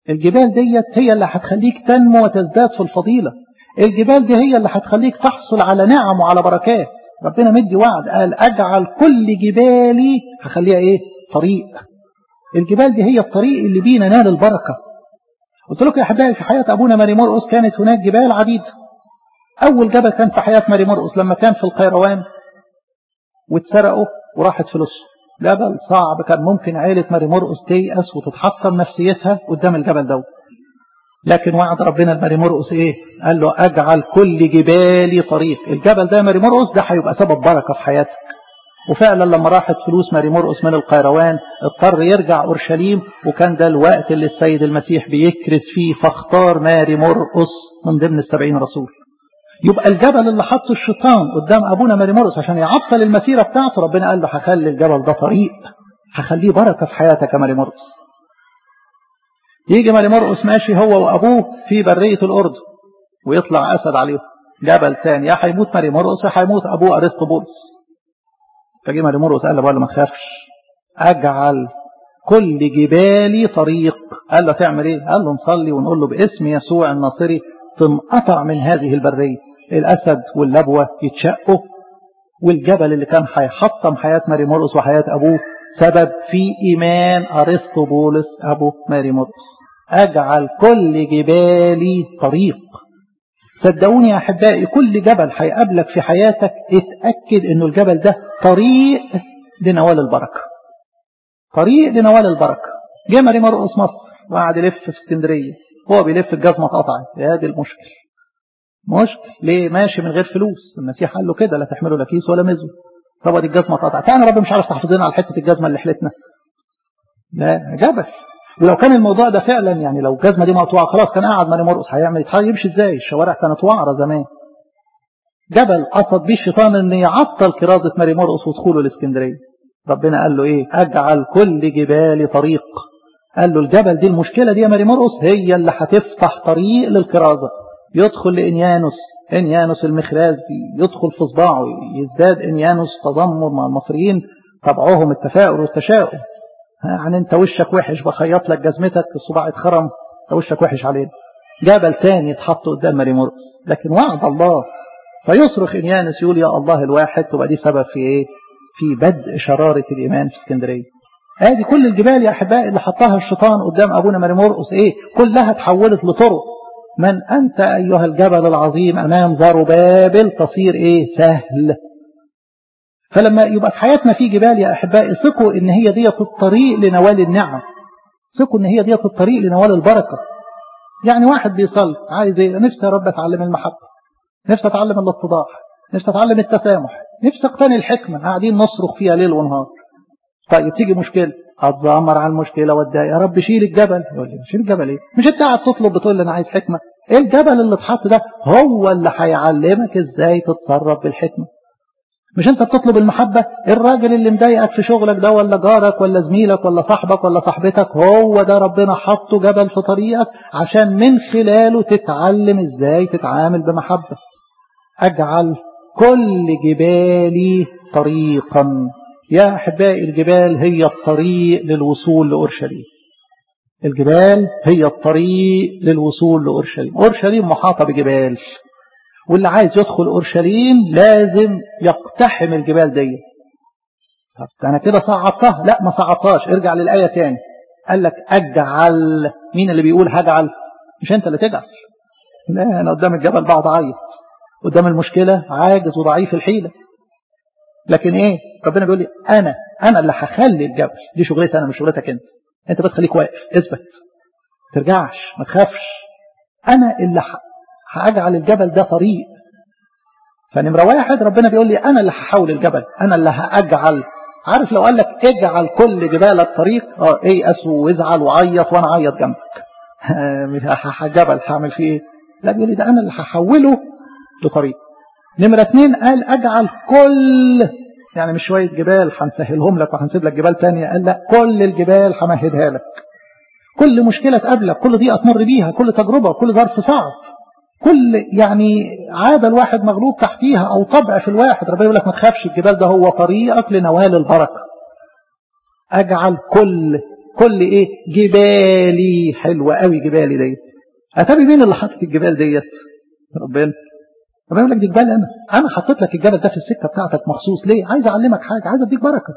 الجبال ديت هي اللي هتخليك تنمو وتزداد في الفضيلة. الجبال دي هي اللي هتخليك تحصل على نعم وعلى بركات. ربنا مدي وعد قال أجعل كل جبالي هخليها إيه؟ طريق. الجبال دي هي الطريق اللي بينا نال البركة. قلت لكم يا أحبائي في حياة أبونا ماري مرقس كانت هناك جبال عديدة. أول جبل كان في حياة ماري مرقس لما كان في القيروان واتسرقوا وراحت فلوسه. جبل صعب، كان ممكن عائلة ماري مرقس تيأس وتتحطم نفسيتها قدام الجبل ده. لكن وعد ربنا لماري مرقس ايه؟ قال له اجعل كل جبالي طريق. الجبل ده ماري مرقس ده هيبقى سبب بركة في حياتك. وفعلا لما راحت فلوس ماري مرقس من القيروان اضطر يرجع اورشليم، وكان ده الوقت اللي السيد المسيح بيكرز فيه فاختار ماري مرقس من ضمن ال70 رسول. يبقى الجبل اللي حطه الشيطان قدام ابونا ماري مرقس عشان يعطل المسيرة بتاعته، ربنا قال له هخلي الجبل ده طريق، هخليه بركة في حياتك يا ماري مرقس. يجي ماري مرقس ماشي هو وابوه في برية الأردن ويطلع أسد عليهم. جبل ثاني يا هيموت ماري مرقس يا هيموت أبوه أرسطبولس. فجي ماري مرقس قال له ما تخافش، أجعل كل جبالي طريق. قال له تعمل إيه؟ قال له نصلي ونقول له باسم يسوع الناصري تنقطع من هذه البرية. الأسد واللبوة يتشقوا، والجبل اللي كان هيحطم حياة ماري مرقس وحياة أبوه سبب في إيمان أرسطبولس أبو ماري مرقس. أجعل كل جبالي طريق. صدقوني يا أحبائي كل جبل هيقابلك في حياتك اتأكد إنه الجبل ده طريق لنوال البركة. طريق لنوال البركة. جه ماري مرقس مصر وقعد يلف في اسكندرية، هو بيلف الجزمة اتقطعت. هذه المشكلة. مشكل ليه؟ ماشي من غير فلوس. المسيح قال له كده لا تحملوا لا كيس ولا مزو. طب دي الجزمة اتقطعت، أنا رب مش عارف تحافظين على حتة الجزمة اللي حلتنا. لا جبل. ولو كان الموضوع ده فعلا يعني لو الجزمة دي مقطوعة خلاص كان قاعد ماري مرقس هيعمل يمشي ازاي؟ الشوارع كانت وعرة زمان. جبل قصد بيه الشيطان ان يعطل كرازة ماري مرقس ودخوله الاسكندرية. ربنا قال له ايه؟ اجعل كل جبالي طريق. قال له الجبل دي المشكلة دي يا ماري مرقس هي اللي هتفتح طريق للكرازة. يدخل لإنيانوس المخرازي، يدخل في صباعه، يزداد إنيانوس تذمر مع المصريين، طبعهم التفاؤل والتشاؤم. يعني انت وشك وحش بخيط لك جزمتك الصباع اتخرم، انت وشك وحش علينا. جبل تاني اتحط قدام ماري مرقس، لكن وعد الله. فيصرخ إنيانوس يقول يا الله الواحد، تبقى دي سبب في ايه؟ في بدء شرارة الإيمان في اسكندرية. ادي كل الجبال يا احبائي اللي حطها الشيطان قدام ابونا ماري مرقس ايه؟ كلها اتحولت لطرق. من أنت أيها الجبل العظيم أمام زربابل تصير إيه؟ سهل. فلما يبقى في حياتنا في جبال يا أحبائي ثقوا إن هي ديت الطريق لنوال النعم. ثقوا إن هي ديت الطريق لنوال البركة. يعني واحد بيصلي عايز إيه؟ نفسي يا رب أتعلم المحبة، نفسي أتعلم الاتضاع، نفسي أتعلم التسامح، نفسي أقتني الحكمة. قاعدين نصرخ فيها ليل ونهار. طيب تيجي مشكلة أتذمر على المشكلة واتضايق، يا رب شيل الجبل. يقول لي شيل الجبل إيه؟ مش أنت قاعد تطلب بتقول لي أنا عايز حكمة؟ إيه الجبل اللي اتحط ده هو اللي هيعلمك إزاي تتصرف بالحكمة. مش أنت بتطلب المحبة؟ الراجل اللي مضايقك في شغلك ده ولا جارك ولا زميلك ولا صاحبك ولا صاحبتك هو ده ربنا حطه جبل في طريقك عشان من خلاله تتعلم إزاي تتعامل بمحبة. أجعل كل جبالي طريقا. يا أحبائي الجبال هي الطريق للوصول لأورشليم. الجبال هي الطريق للوصول لأورشليم. أورشليم محاطة بجبال، واللي عايز يدخل أورشليم لازم يقتحم الجبال دي. طب أنا كده صعبتها؟ لا ما صعبتهاش. ارجع للآية تاني. قال لك أجعل. مين اللي بيقول هجعل؟ مش أنت اللي تجعل. لا أنا قدام الجبل بقعد أعيط، قدام المشكلة عاجز وضعيف الحيلة. لكن ايه؟ ربنا بيقول لي انا اللي هخلي الجبل. دي شغلتي انا مش شغلتك انت. انت بس خليك واقف، اثبت، ترجعش، ما تخافش. انا اللي هاجعل الجبل ده طريق. فنمرة واحد ربنا بيقول لي انا اللي هحول الجبل، انا اللي هاجعل. عارف لو قال لك اجعل كل جبال الطريق ايأس وازعل وعيط وانا اعيط جنبك. جبل هعمل فيه ايه؟ لا بيقول لي ده انا اللي هحوله لطريق. نمرة 2 قال أجعل كل، يعني مش شوية جبال هنسهلهم لك وهنسيب لك جبال تانية. قال لا كل الجبال همهدها لك. كل مشكلة تقابلك، كل دي أتمر بيها، كل تجربة، كل ظرف صعب، كل يعني عادة الواحد مغلوب تحتيها أو طبع في الواحد، ربنا يقول لك ما تخافش، الجبال ده هو طريقك لنوال البركة. أجعل كل ايه جبالي. حلوة قوي جبالي ديت. اتابي مين اللي حاطط الجبال ديت؟ ربنا. ربنا يقول لك دي جبال انا حطيت لك الجبل ده في السكه بتاعتك مخصوص. ليه؟ عايز اعلمك حاجه، عايز اديك بركه.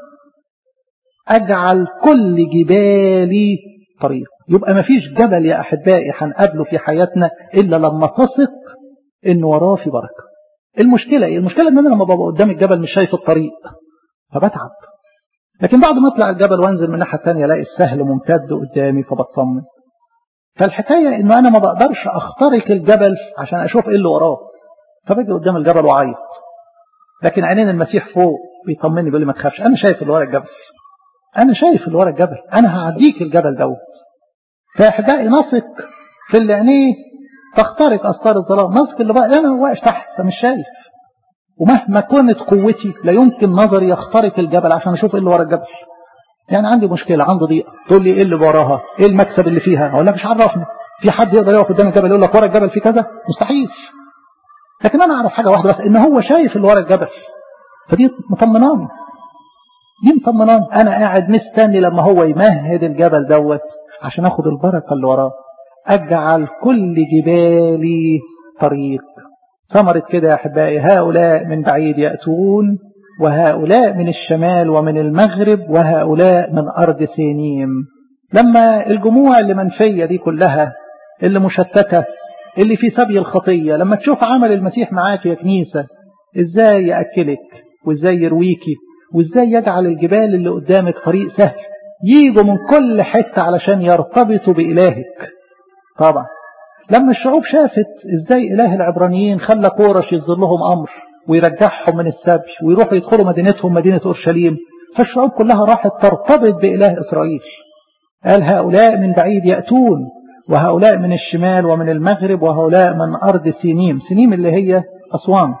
اجعل كل جبالي طريق. يبقى ما فيش جبل يا احبائي هنقابله في حياتنا الا لما تثق ان وراه في بركه. المشكله ايه؟ المشكله ان انا لما ببقى قدام الجبل مش شايف الطريق فبتعب، لكن بعد ما اطلع الجبل وانزل من الناحيه الثانيه الاقي السهل ممتد قدامي فبطمن. فالحكايه ان انا ما بقدرش اخترق الجبل عشان اشوف ايه اللي وراه، فباجي قدام الجبل وعيط. لكن عينين المسيح فوق بيطمني بيقول لي ما تخافش، انا شايف اللي ورا الجبل، انا شايف اللي ورا الجبل، انا هعديك الجبل دوت. فاحبائي نثق في اللي عينيه تخترق استار الظلام، نثق اللي بقى انا واقف تحت فمش شايف، ومهما كانت قوتي لا يمكن نظري يخترق الجبل عشان اشوف ايه اللي ورا الجبل. يعني عندي مشكله، عندي ضيقه، تقول لي ايه اللي وراها؟ ايه المكسب اللي فيها؟ اقول لك مش عرفني. في حد يقدر يقف قدام الجبل يقول لك ورا الجبل في كذا؟ مستحيل. لكن انا اعرف حاجه واحده بس، ان هو شايف اللي ورا الجبل، فدي مطمناني. دي مطمناني. انا قاعد مستني لما هو يمهد الجبل دوت عشان اخد البركه اللي وراه. اجعل كل جبالي طريق. ثمرة كده يا احبائي، هؤلاء من بعيد ياتون، وهؤلاء من الشمال ومن المغرب، وهؤلاء من ارض سينيم. لما الجموع اللي منفيه دي كلها، اللي مشتته، اللي في سبي الخطيه، لما تشوف عمل المسيح معاك يا كنيسه، ازاي ياكلك وازاي يرويكي وازاي يجعل الجبال اللي قدامك طريق سهل، ييجوا من كل حته علشان يرتبطوا بإلهك. طبعا لما الشعوب شافت ازاي إله العبرانيين خلى كورش يصدر لهم أمر ويرجعهم من السبي ويروحوا يدخلوا مدينتهم مدينة أورشليم، فالشعوب كلها راحت ترتبط بإله إسرائيل. قال هؤلاء من بعيد يأتون، وهؤلاء من الشمال ومن المغرب، وهؤلاء من أرض سينيم. سينيم اللي هي أسوان.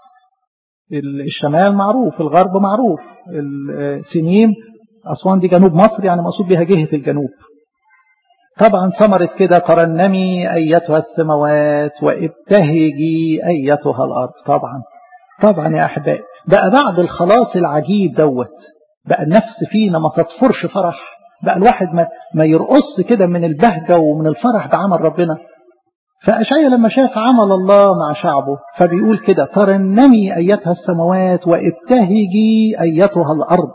الشمال معروف، الغرب معروف، سينيم أسوان دي جنوب مصر، يعني مقصود بها جهة الجنوب. طبعا ثمرة كده ترنمي أيتها السماوات وابتهجي أيتها الأرض. طبعا يا أحبائي، بقى بعد الخلاص العجيب دوت بقى النفس فينا ما تطفرش فرح، بقى الواحد ما يرقص كده من البهجة ومن الفرح بعمل ربنا. فأشعيا لما شاف عمل الله مع شعبه فبيقول كده ترنمي أيتها السماوات وابتهجي أيتها الأرض.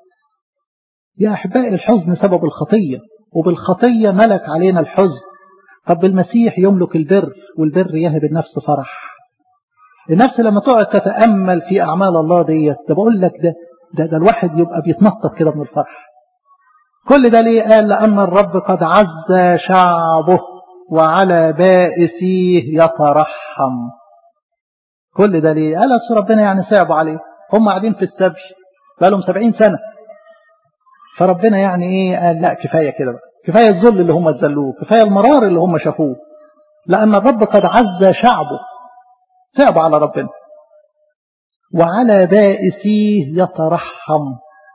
يا أحبائي الحزن سبب الخطية، وبالخطية ملك علينا الحزن. طب بالمسيح يملك البر، والبر يهب النفس فرح. النفس لما تقعد تتأمل في أعمال الله ديت، ده بقول لك ده الواحد يبقى بيتنطط كده من الفرح. كل ده ليه؟ قال لأن الرب قد عز شعبه وعلى بائسيه يترحم. كل ده ليه؟ قال أصل ربنا يعني صعبوا عليه، هم قاعدين في السبي بقالهم 70 سنة، فربنا يعني ايه؟ قال لا كفاية كده بقى، كفاية الذل اللي هم اتذلوه، كفاية المرار اللي هم شافوه، لأن الرب قد عز شعبه. صعبوا على ربنا. وعلى بائسيه يترحم.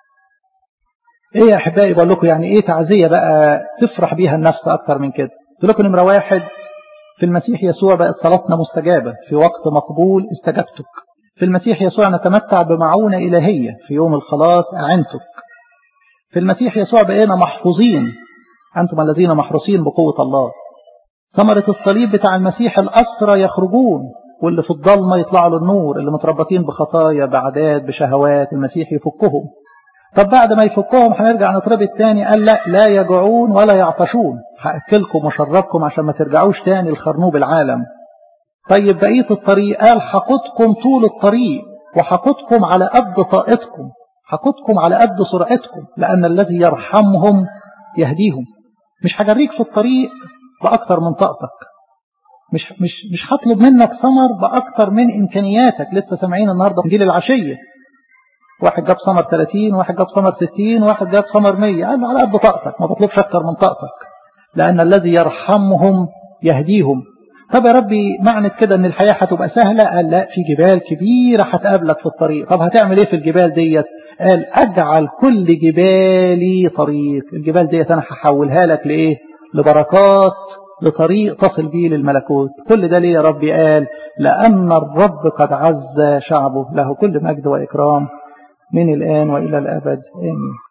ايه يا احبائي بقول لكم يعني ايه تعزية بقى تفرح بيها النفس اكتر من كده؟ قلت لكم نمرة 1 في المسيح يسوع بقت صلاتنا مستجابة، في وقت مقبول استجابتك. في المسيح يسوع نتمتع بمعونة إلهية، في يوم الخلاص أعنتك. في المسيح يسوع بقينا محفوظين، أنتم الذين محروسين بقوة الله. ثمرة الصليب بتاع المسيح الأسرى يخرجون، واللي في الضلمة يطلعوا للنور، اللي متربطين بخطايا بعداد بشهوات المسيح يفكهم. طب بعد ما يفكهم هنرجع نتربط تاني. قال لا يجوعون ولا يعطشون، هأكلكم وشربكم عشان ما ترجعوش تاني لخرنوب العالم. طيب بقية الطريق قال حقودكم طول الطريق، وحقودكم على قد طاقتكم، حقودكم على قد سرعتكم، لأن الذي يرحمهم يهديهم. مش هجريك في الطريق بأكتر من طاقتك، مش هطلب منك ثمر بأكتر من إمكانياتك. لسه سامعين النهاردة إنجيل العشية، واحد جاب ثمر 30، واحد جاب ثمر 60، واحد جاب ثمر 100. قال على قد طاقتك، ما تطلبش أكتر من طاقتك، لأن الذي يرحمهم يهديهم. طب يا ربي معنى كده ان الحياة هتبقى سهلة؟ قال لا، في جبال كبيرة هتقابلك في الطريق. طب هتعمل ايه في الجبال ديت؟ قال اجعل كل جبالي طريق. الجبال ديت انا هحولها لك لايه؟ لبركات، لطريق تصل بيه للملكوت. كل ده ليه يا ربي؟ قال لأن الرب قد عز شعبه، له كل مجد وإكرام من الآن وإلى الأبد آمين.